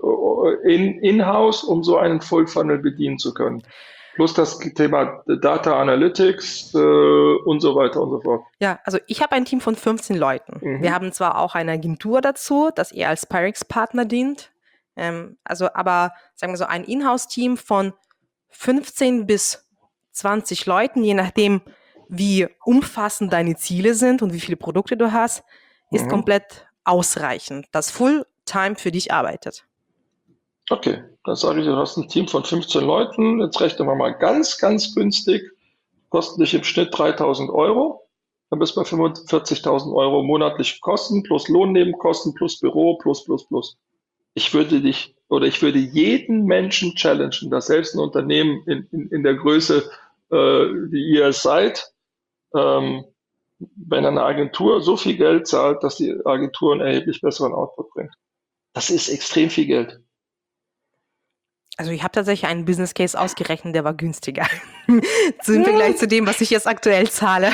äh, in, in-house, um so einen Full Funnel bedienen zu können? Plus das Thema Data Analytics äh, und so weiter und so fort. Ja, also ich habe ein Team von fünfzehn Leuten. Mhm. Wir haben zwar auch eine Agentur dazu, das eher als Sparringspartner dient. Ähm, also aber, sagen wir so, ein Inhouse-Team von fünfzehn bis zwanzig Leuten, je nachdem, wie umfassend deine Ziele sind und wie viele Produkte du hast, ist Mhm. komplett ausreichend, das Fulltime für dich arbeitet. Okay, dann sage ich, du hast ein Team von fünfzehn Leuten. Jetzt rechnen wir mal ganz, ganz günstig. Kosten dich im Schnitt dreitausend Euro. Dann bist du bei fünfundvierzigtausend Euro monatlich Kosten plus Lohnnebenkosten plus Büro plus, plus, plus. Ich würde dich oder ich würde jeden Menschen challengen, dass selbst ein Unternehmen in, in, in der Größe, äh, wie ihr es seid, ähm, wenn eine Agentur so viel Geld zahlt, dass die Agentur einen erheblich besseren Output bringt. Das ist extrem viel Geld. Also ich habe tatsächlich einen Business Case ausgerechnet, der war günstiger. Im Vergleich zu dem, was ich jetzt aktuell zahle.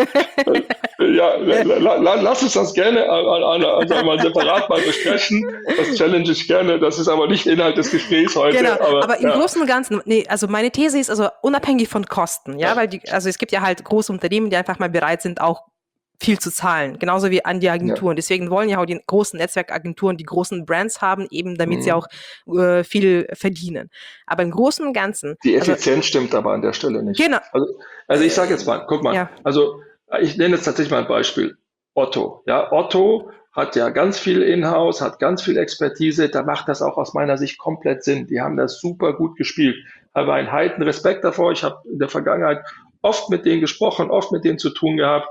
Ja, la, la, lass uns das gerne an, an, an, sagen wir mal, separat mal besprechen. Das challenge ich gerne. Das ist aber nicht Inhalt des Gesprächs heute. Genau, aber, aber im ja. Großen und Ganzen, nee, also meine These ist also unabhängig von Kosten, ja, weil die, also es gibt ja halt große Unternehmen, die einfach mal bereit sind, auch viel zu zahlen, genauso wie an die Agenturen. Ja. Deswegen wollen ja auch die großen Netzwerkagenturen die großen Brands haben, eben damit mhm. sie auch äh, viel verdienen. Aber im Großen und Ganzen... Die Effizienz also, stimmt aber an der Stelle nicht. Genau. Also, also ich sage jetzt mal, guck mal, ja. also ich nenne jetzt tatsächlich mal ein Beispiel. Otto. Ja, Otto hat ja ganz viel Inhouse, hat ganz viel Expertise, da macht das auch aus meiner Sicht komplett Sinn. Die haben das super gut gespielt. Habe einen heiden Respekt davor. Ich habe in der Vergangenheit oft mit denen gesprochen, oft mit denen zu tun gehabt.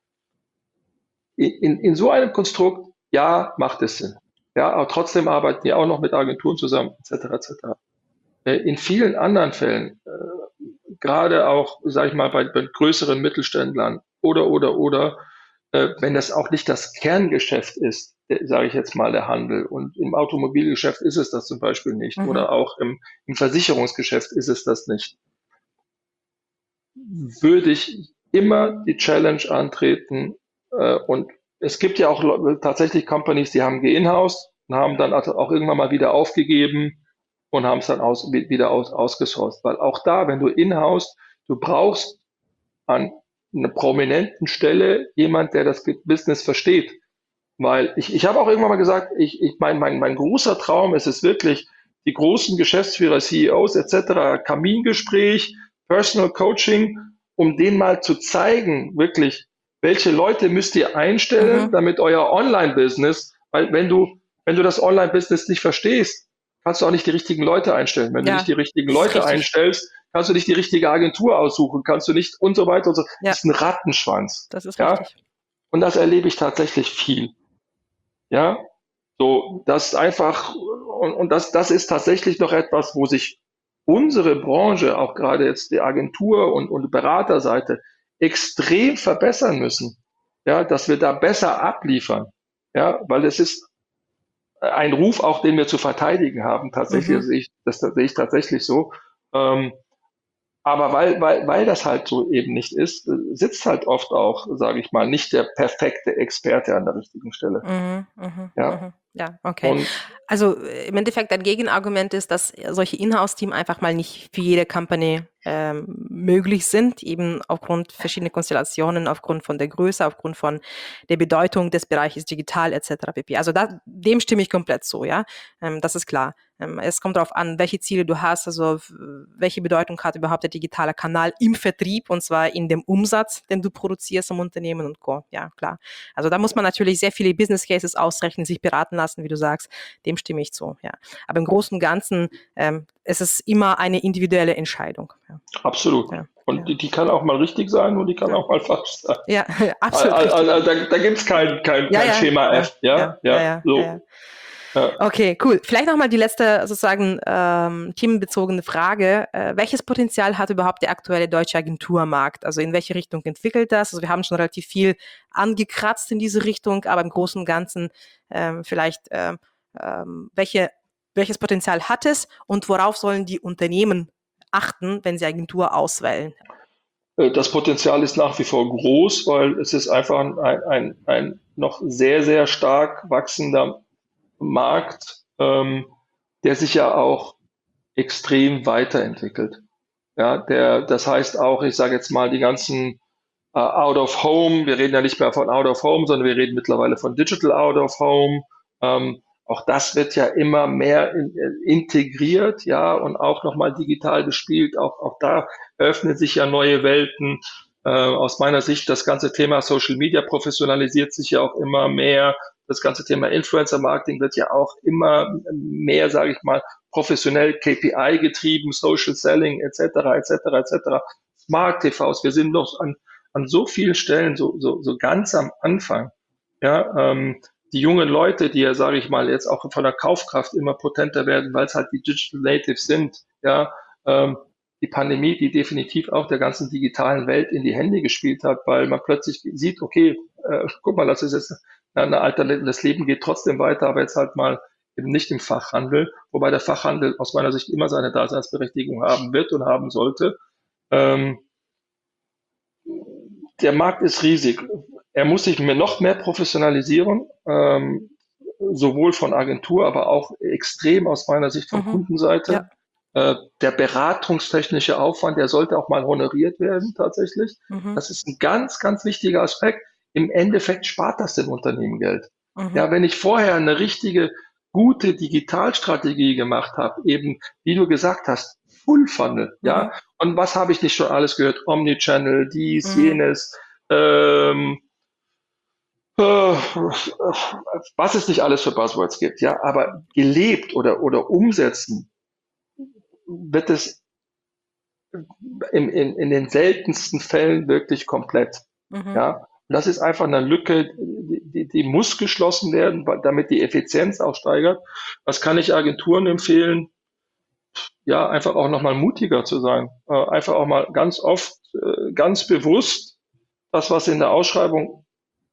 In, in so einem Konstrukt, ja, macht es Sinn. Ja, aber trotzdem arbeiten die auch noch mit Agenturen zusammen, et cetera, et cetera. In vielen anderen Fällen, äh, gerade auch, sage ich mal, bei, bei größeren Mittelständlern oder, oder, oder, äh, wenn das auch nicht das Kerngeschäft ist, sage ich jetzt mal, der Handel, und im Automobilgeschäft ist es das zum Beispiel nicht, mhm. oder auch im, im Versicherungsgeschäft ist es das nicht, würde ich immer die Challenge antreten, äh, und es gibt ja auch tatsächlich Companies, die haben geinhoused und haben dann auch irgendwann mal wieder aufgegeben und haben es dann aus, wieder aus, ausgesourced. Weil auch da, wenn du in-house, du brauchst an einer prominenten Stelle jemand, der das Business versteht. Weil ich, ich habe auch irgendwann mal gesagt, ich, ich mein, mein, mein großer Traum ist es wirklich, die großen Geschäftsführer, C E Os et cetera, Kamingespräch, Personal Coaching, um denen mal zu zeigen, wirklich, welche Leute müsst ihr einstellen, mhm. damit euer Online-Business, weil wenn du, wenn du das Online-Business nicht verstehst, kannst du auch nicht die richtigen Leute einstellen. Wenn ja, du nicht die richtigen Leute richtig. einstellst, kannst du nicht die richtige Agentur aussuchen, kannst du nicht und so weiter und so. Ja. Das ist ein Rattenschwanz. Das ist ja? richtig. Und das erlebe ich tatsächlich viel. Ja, So, das ist einfach, und, und das, das ist tatsächlich noch etwas, wo sich unsere Branche, auch gerade jetzt die Agentur und, und Beraterseite, extrem verbessern müssen. Ja, dass wir da besser abliefern. Ja, weil es ist ein Ruf auch, den wir zu verteidigen haben. Tatsächlich, Mhm. das sehe ich, das sehe ich tatsächlich so. Ähm, aber weil, weil, weil das halt so eben nicht ist, äh, sitzt halt oft auch, sage ich mal, nicht der perfekte Experte an der richtigen Stelle. Mhm, mhm, Ja, mhm. Ja, okay. und Also äh, im Endeffekt ein Gegenargument ist, dass solche Inhouse-Team einfach mal nicht für jede Company ähm, möglich sind, eben aufgrund verschiedener Konstellationen, aufgrund von der Größe, aufgrund von der Bedeutung des Bereiches digital et cetera pp. Also da, dem stimme ich komplett zu, ja. Ähm, das ist klar. Ähm, es kommt darauf an, welche Ziele du hast, also w- welche Bedeutung hat überhaupt der digitale Kanal im Vertrieb und zwar in dem Umsatz, den du produzierst im Unternehmen und Co. Ja, klar. Also da muss man natürlich sehr viele Business Cases ausrechnen, sich beraten lassen, wie du sagst. Dem stimme ich zu. Ja. Aber im Großen und Ganzen ähm, es ist immer eine individuelle Entscheidung. Ja, absolut. ja, Und ja, die, die kann auch mal richtig sein und die kann ja, auch mal falsch sein. ja absolut Also, richtig. also, da da gibt es kein, kein, Ja, kein ja, Schema ja, F. Ja, ja, ja, ja, ja, ja, ja. so. Ja. Okay, cool. Vielleicht nochmal die letzte sozusagen ähm, themenbezogene Frage. Äh, welches Potenzial hat überhaupt der aktuelle deutsche Agenturmarkt? Also in welche Richtung entwickelt das? Also wir haben schon relativ viel angekratzt in diese Richtung, aber im Großen und Ganzen ähm, vielleicht ähm, ähm, welche, welches Potenzial hat es und worauf sollen die Unternehmen achten, wenn sie Agentur auswählen? Äh, Das Potenzial ist nach wie vor groß, weil es ist einfach ein, ein, ein noch sehr, sehr stark wachsender Markt, ähm, der sich ja auch extrem weiterentwickelt. Ja, der, das heißt auch, ich sage jetzt mal, die ganzen äh, Out of Home, wir reden ja nicht mehr von Out of Home, sondern wir reden mittlerweile von Digital Out of Home. Ähm, auch das wird ja immer mehr in, äh, integriert, ja, und auch nochmal digital gespielt. Auch, auch da öffnen sich ja neue Welten. Äh, aus meiner Sicht, das ganze Thema Social Media professionalisiert sich ja auch immer mehr. Das ganze Thema Influencer Marketing wird ja auch immer mehr, sage ich mal, professionell K P I getrieben, Social Selling et cetera et cetera et cetera. Smart T Vs, wir sind noch an an so vielen Stellen, so, so, so ganz am Anfang, ja, ähm, die jungen Leute, die ja, sage ich mal, jetzt auch von der Kaufkraft immer potenter werden, weil es halt die Digital Natives sind, ja, ähm, die Pandemie, die definitiv auch der ganzen digitalen Welt in die Hände gespielt hat, weil man plötzlich sieht, okay, äh, guck mal, das ist jetzt eine Alter, das Leben geht trotzdem weiter, aber jetzt halt mal eben nicht im Fachhandel, wobei der Fachhandel aus meiner Sicht immer seine Daseinsberechtigung haben wird und haben sollte. Ähm, der Markt ist riesig. Er muss sich mehr, noch mehr professionalisieren, ähm, sowohl von Agentur, aber auch extrem aus meiner Sicht von Mhm. Kundenseite. Ja. Äh, der beratungstechnische Aufwand, der sollte auch mal honoriert werden tatsächlich. Mhm. Das ist ein ganz, ganz wichtiger Aspekt. Im Endeffekt spart das dem Unternehmen Geld. Mhm. Ja, wenn ich vorher eine richtige, gute Digitalstrategie gemacht habe, eben, wie du gesagt hast, Full Funnel, Mhm. ja. Und was habe ich nicht schon alles gehört? Omnichannel, dies, Mhm. jenes, ähm, äh, was es nicht alles für Buzzwords gibt, ja. Aber gelebt oder, oder umsetzen wird es in, in, in den seltensten Fällen wirklich komplett. Mhm. Ja, und das ist einfach eine Lücke, die, die, die muss geschlossen werden, weil- damit die Effizienz auch steigert. Was kann ich Agenturen empfehlen? Ja, einfach auch nochmal mutiger zu sein. Äh, einfach auch mal ganz oft, äh, ganz bewusst das, was in der Ausschreibung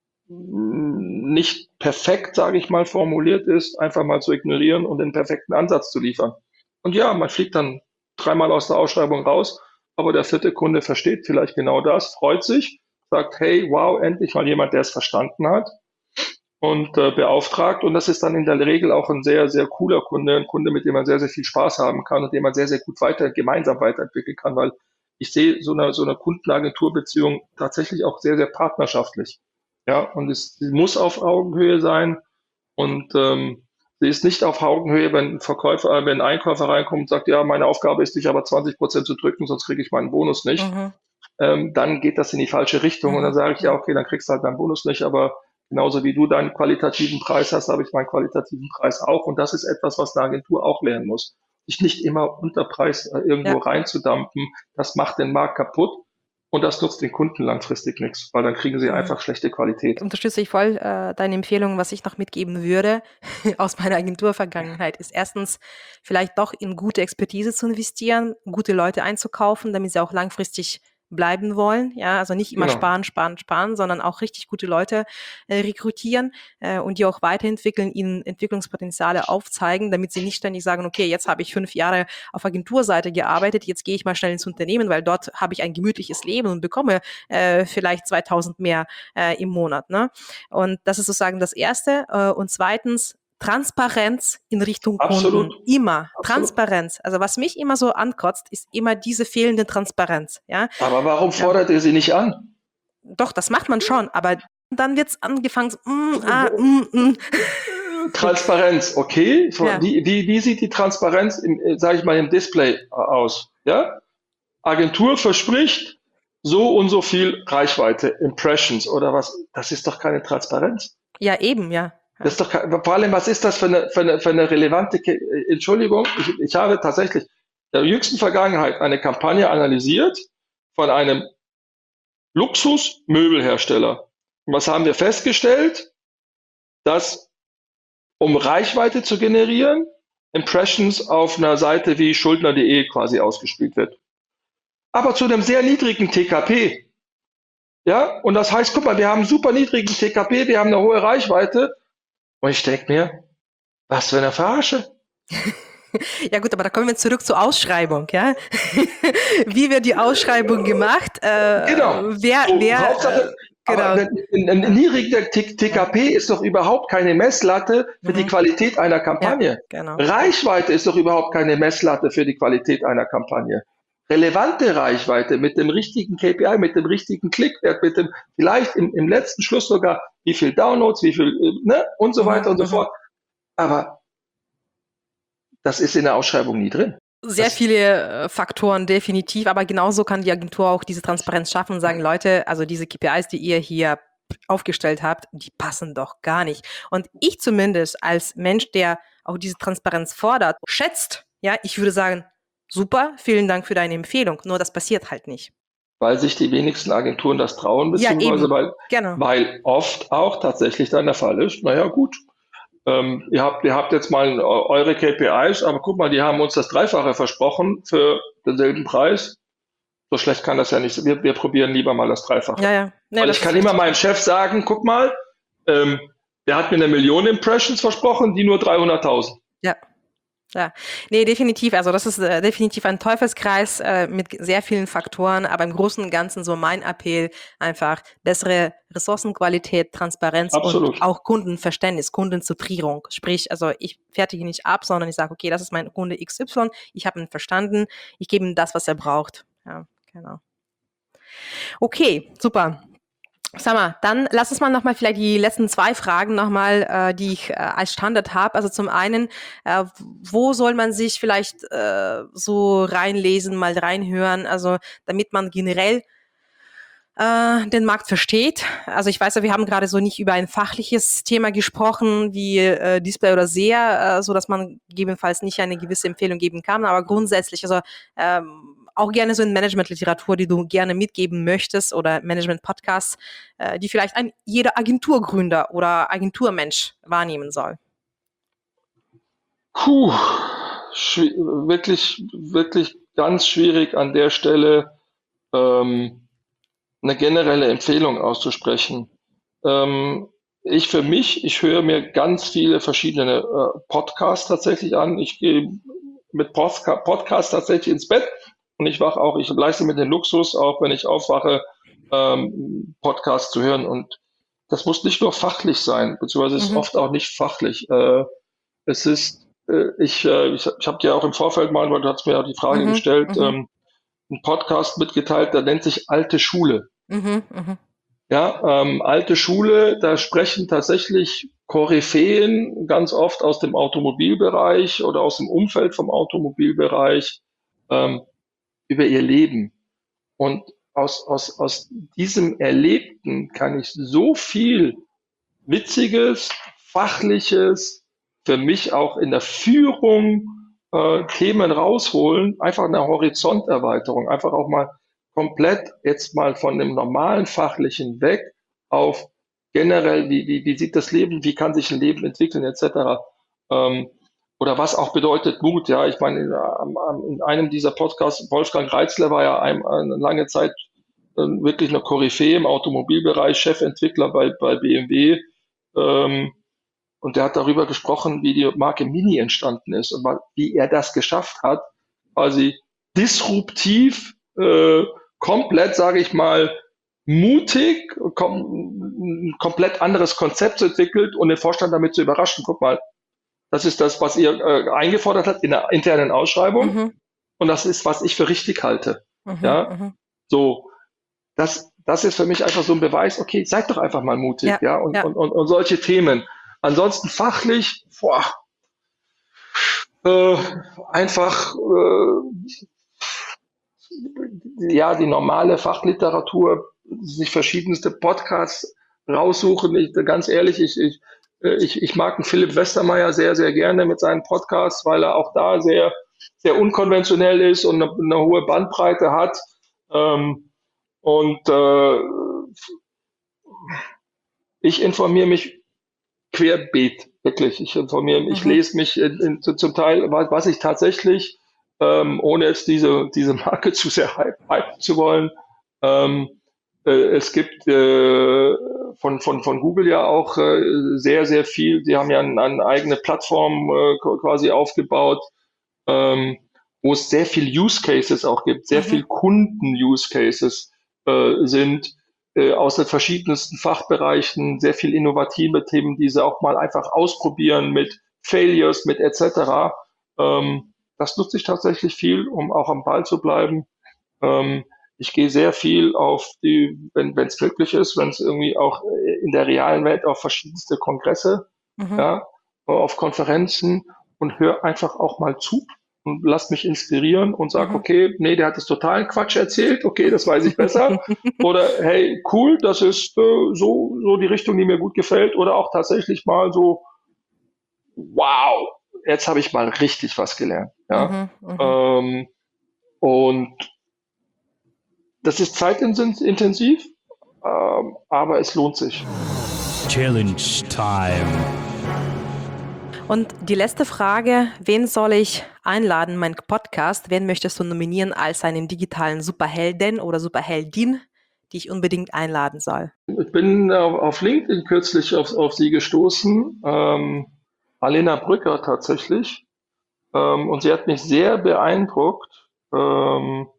mh, nicht perfekt, sage ich mal, formuliert ist, einfach mal zu ignorieren und den perfekten Ansatz zu liefern. Und ja, man fliegt dann dreimal aus der Ausschreibung raus, aber der vierte Kunde versteht vielleicht genau das, freut sich, sagt, hey, wow, endlich mal jemand, der es verstanden hat und äh, beauftragt. Und das ist dann in der Regel auch ein sehr, sehr cooler Kunde, ein Kunde, mit dem man sehr, sehr viel Spaß haben kann und den man sehr, sehr gut weiter, gemeinsam weiterentwickeln kann, weil ich sehe so eine, so eine Kundenagenturbeziehung tatsächlich auch sehr, sehr partnerschaftlich. Ja, und es sie muss auf Augenhöhe sein und ähm, sie ist nicht auf Augenhöhe, wenn ein Verkäufer, äh, wenn ein Einkäufer reinkommt und sagt, ja, meine Aufgabe ist, dich aber zwanzig Prozent zu drücken, sonst kriege ich meinen Bonus nicht. Mhm. Ähm, dann geht das in die falsche Richtung und dann Mhm. sage ich, ja, Mhm. okay, dann kriegst du halt deinen Bonus nicht, aber genauso wie du deinen qualitativen Preis hast, habe ich meinen qualitativen Preis auch. Und das ist etwas, was eine Agentur auch lernen muss. Sich nicht immer unter Preis äh, irgendwo Ja. reinzudampen, das macht den Markt kaputt. und das nutzt den Kunden langfristig nichts, weil dann kriegen sie Mhm. einfach schlechte Qualität. Unterstütze ich voll äh, deine Empfehlung. Was ich noch mitgeben würde aus meiner Agenturvergangenheit, ist erstens vielleicht doch in gute Expertise zu investieren, gute Leute einzukaufen, damit sie auch langfristig bleiben wollen. Ja, also nicht immer Genau. sparen, sparen, sparen, sondern auch richtig gute Leute äh, rekrutieren äh, und die auch weiterentwickeln, ihnen Entwicklungspotenziale aufzeigen, damit sie nicht ständig sagen, okay, jetzt habe ich fünf Jahre auf Agenturseite gearbeitet, jetzt gehe ich mal schnell ins Unternehmen, weil dort habe ich ein gemütliches Leben und bekomme äh, vielleicht zweitausend mehr äh, im Monat. Ne? Und das ist sozusagen das Erste. Äh, und zweitens, Transparenz in Richtung Absolut. Kunden. Immer. Absolut. Transparenz. Also was mich immer so ankotzt, ist immer diese fehlende Transparenz. Ja? Aber warum fordert ja. ihr sie nicht an? Doch, das macht man schon, aber dann wird es angefangen, so, mm, ah, mm, mm. Transparenz, okay. Ja. Wie, wie, wie sieht die Transparenz, im, sage ich mal, im Display aus? Ja? Agentur verspricht so und so viel Reichweite, Impressions oder was. Das ist doch keine Transparenz. Ja, eben, ja. Das ist doch kein, vor allem, was ist das für eine, für eine, für eine relevante, Ke Entschuldigung, ich, ich habe tatsächlich in der jüngsten Vergangenheit eine Kampagne analysiert von einem Luxusmöbelhersteller. Und was haben wir festgestellt? Dass, um Reichweite zu generieren, Impressions auf einer Seite wie schuldner punkt de quasi ausgespielt wird. Aber zu einem sehr niedrigen T K P. Ja, und das heißt, guck mal, wir haben einen super niedrigen T K P, wir haben eine hohe Reichweite. Und ich denke mir, was für eine Verarsche. Ja gut, aber da kommen wir zurück zur Ausschreibung, ja? Wie wird die Ausschreibung gemacht? Äh, genau. Wer, so, wer, Hauptsache, äh, genau. Aber ein, ein, ein niedriger T K P ist doch überhaupt keine Messlatte für mhm. die Qualität einer Kampagne. Ja, genau. Reichweite ist doch überhaupt keine Messlatte für die Qualität einer Kampagne. Relevante Reichweite mit dem richtigen K P I, mit dem richtigen Klickwert, mit dem vielleicht im, im letzten Schluss sogar wie viel Downloads, wie viel, ne, und so weiter mhm. und so fort. Aber das ist in der Ausschreibung nie drin. Sehr das viele äh, Faktoren, definitiv, aber genauso kann die Agentur auch diese Transparenz schaffen und sagen, Leute, also diese K P Is, die ihr hier aufgestellt habt, die passen doch gar nicht. Und ich zumindest als Mensch, der auch diese Transparenz fordert, schätzt, ja, ich würde sagen, super, vielen Dank für deine Empfehlung, nur das passiert halt nicht. Weil sich die wenigsten Agenturen das trauen, beziehungsweise ja, weil, genau. weil oft auch tatsächlich dann der Fall ist, naja gut, ähm, ihr, habt, ihr habt jetzt mal eure K P Is, aber guck mal, die haben uns das Dreifache versprochen für denselben Preis. So schlecht kann das ja nicht sein. Wir, wir probieren lieber mal das Dreifache. Ja, ja. Nee, weil ich kann immer meinem Chef sagen, guck mal, ähm, der hat mir eine Million Impressions versprochen, die nur dreihunderttausend. Ja. Ja, nee, definitiv. Also das ist äh, definitiv ein Teufelskreis äh, mit sehr vielen Faktoren, aber im Großen und Ganzen so mein Appell einfach bessere Ressourcenqualität, Transparenz Absolut. Und auch Kundenverständnis, Kundenzentrierung. Sprich, also ich fertige nicht ab, sondern ich sage, okay, das ist mein Kunde X Y, ich habe ihn verstanden, ich gebe ihm das, was er braucht. Ja, genau. Okay, super. Sag mal, dann lass uns mal nochmal vielleicht die letzten zwei Fragen nochmal, äh, die ich äh, als Standard habe. Also zum einen, äh, wo soll man sich vielleicht äh, so reinlesen, mal reinhören, also damit man generell äh, den Markt versteht. Also ich weiß ja, wir haben gerade so nicht über ein fachliches Thema gesprochen, wie äh, Display oder S E A, äh, so dass man gegebenenfalls nicht eine gewisse Empfehlung geben kann, aber grundsätzlich, also ähm, auch gerne so in Management-Literatur, die du gerne mitgeben möchtest oder Management-Podcasts, äh, die vielleicht ein jeder Agenturgründer oder Agenturmensch wahrnehmen soll? Puh, wirklich, wirklich ganz schwierig an der Stelle ähm, eine generelle Empfehlung auszusprechen. Ähm, ich für mich, ich höre mir ganz viele verschiedene äh, Podcasts tatsächlich an. Ich gehe mit Postka- Podcasts tatsächlich ins Bett. Und ich wache auch, ich leiste mir den Luxus, auch wenn ich aufwache, ähm, Podcasts zu hören. Und das muss nicht nur fachlich sein, beziehungsweise ist Mhm. oft auch nicht fachlich. Äh, es ist, äh, ich, äh, ich, ich habe dir auch im Vorfeld mal, weil du hast mir auch die Frage Mhm, gestellt, mhm. ähm, einen Podcast mitgeteilt, der nennt sich Alte Schule. Mhm, mhm. Ja, ähm, alte Schule, da sprechen tatsächlich Koryphäen ganz oft aus dem Automobilbereich oder aus dem Umfeld vom Automobilbereich ähm, über ihr Leben. Und aus, aus, aus diesem Erlebten kann ich so viel Witziges, Fachliches, für mich auch in der Führung äh, Themen rausholen, einfach eine Horizonterweiterung, einfach auch mal komplett jetzt mal von dem normalen Fachlichen weg auf generell, wie, wie, wie sieht das Leben, wie kann sich ein Leben entwickeln, et cetera. Ähm, oder was auch bedeutet Mut. Ja, ich meine, in, in einem dieser Podcasts, Wolfgang Reitzler war ja ein, eine lange Zeit äh, wirklich eine Koryphäe im Automobilbereich, Chefentwickler bei, bei B M W. Ähm, und der hat darüber gesprochen, wie die Marke Mini entstanden ist und wie er das geschafft hat, quasi disruptiv, äh, komplett, sage ich mal, mutig, kom- ein komplett anderes Konzept entwickelt und den Vorstand damit zu überraschen. Guck mal, das ist das, was ihr äh, eingefordert habt in der internen Ausschreibung Mhm. und das ist, was ich für richtig halte. Mhm. Ja, Mhm. so, das, das ist für mich einfach so ein Beweis, okay, seid doch einfach mal mutig, Ja, ja, und, ja. und, und, und solche Themen. Ansonsten fachlich, boah, äh, einfach, äh, ja, die normale Fachliteratur, sich verschiedenste Podcasts raussuchen. Ich, ganz ehrlich, ich, ich, ich, ich mag einen Philipp Westermeier sehr, sehr gerne mit seinen Podcasts, weil er auch da sehr, sehr unkonventionell ist und eine, eine hohe Bandbreite hat. Ähm, und äh, ich informiere mich querbeet, wirklich. Ich informiere mich, ich Mhm. lese mich in, in, zu- zum Teil, was, was ich tatsächlich, ähm, ohne jetzt diese, diese Marke zu sehr hype, hypen zu wollen, ähm, äh, es gibt äh, von, von, von Google ja auch äh, sehr, sehr viel, die haben ja eine, eine eigene Plattform äh, quasi aufgebaut, ähm, wo es sehr viel Use Cases auch gibt, sehr Mhm. viel Kunden-Use Cases äh, sind, äh, aus den verschiedensten Fachbereichen, sehr viel innovative Themen, die sie auch mal einfach ausprobieren mit Failures, mit et cetera. Ähm, das nutze ich tatsächlich viel, um auch am Ball zu bleiben. Ähm, ich gehe sehr viel auf die, wenn es möglich ist, wenn es irgendwie auch in der realen Welt auf verschiedenste Kongresse, Mhm. ja, auf Konferenzen und höre einfach auch mal zu und lass mich inspirieren und sag, Mhm. okay, nee, der hat das totalen Quatsch erzählt, okay, das weiß ich besser. Oder hey, cool, das ist äh, so, so die Richtung, die mir gut gefällt. Oder auch tatsächlich mal so, wow, jetzt habe ich mal richtig was gelernt. Ja? Mhm. Mhm. Ähm, und das ist zeitintensiv, ähm, aber es lohnt sich. Challenge Time. Und die letzte Frage, wen soll ich einladen, mein Podcast? Wen möchtest du nominieren als einen digitalen Superhelden oder Superheldin, die ich unbedingt einladen soll? Ich bin auf, auf LinkedIn kürzlich auf, auf sie gestoßen, ähm, Alena Brücker tatsächlich, ähm, und sie hat mich sehr beeindruckt, ähm,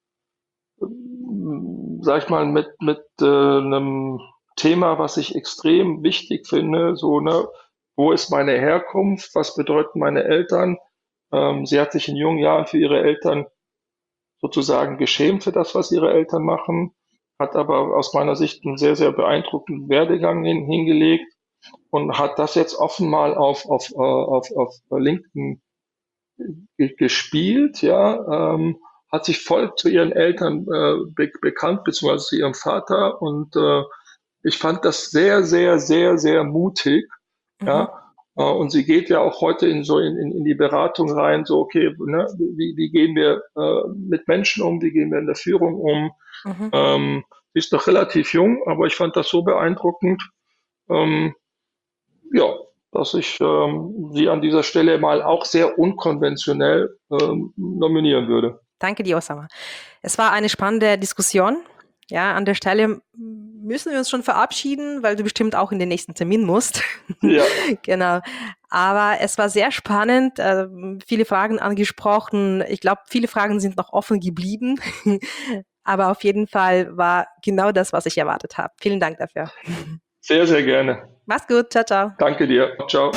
sag ich mal, mit, mit äh, einem Thema, was ich extrem wichtig finde, so, ne, wo ist meine Herkunft, was bedeuten meine Eltern? Ähm, sie hat sich in jungen Jahren für ihre Eltern sozusagen geschämt für das, was ihre Eltern machen, hat aber aus meiner Sicht einen sehr, sehr beeindruckenden Werdegang hin, hingelegt und hat das jetzt offen mal auf, auf, äh, auf, auf LinkedIn ge- gespielt, ja, ähm, hat sich voll zu ihren Eltern äh, be bekannt, beziehungsweise zu ihrem Vater und äh, ich fand das sehr, sehr, sehr, sehr mutig, Mhm. ja. Äh, Und sie geht ja auch heute in so in, in, in die Beratung rein, so okay, ne, wie, wie gehen wir äh, mit Menschen um, wie gehen wir in der Führung um. Mhm. Ähm, sie ist noch relativ jung, aber ich fand das so beeindruckend, ähm, ja, dass ich ähm, sie an dieser Stelle mal auch sehr unkonventionell ähm, nominieren würde. Danke dir, Osama. Es war eine spannende Diskussion. Ja, an der Stelle müssen wir uns schon verabschieden, weil du bestimmt auch in den nächsten Termin musst. Ja, Genau. Aber es war sehr spannend, äh, viele Fragen angesprochen. Ich glaube, viele Fragen sind noch offen geblieben. Aber auf jeden Fall war genau das, was ich erwartet habe. Vielen Dank dafür. sehr, sehr gerne. Mach's gut. Ciao, ciao. Danke dir. Ciao.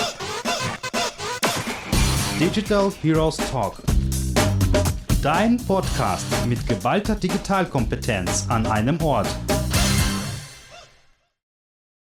Digital Heroes Talk. Dein Podcast mit geballter Digitalkompetenz an einem Ort.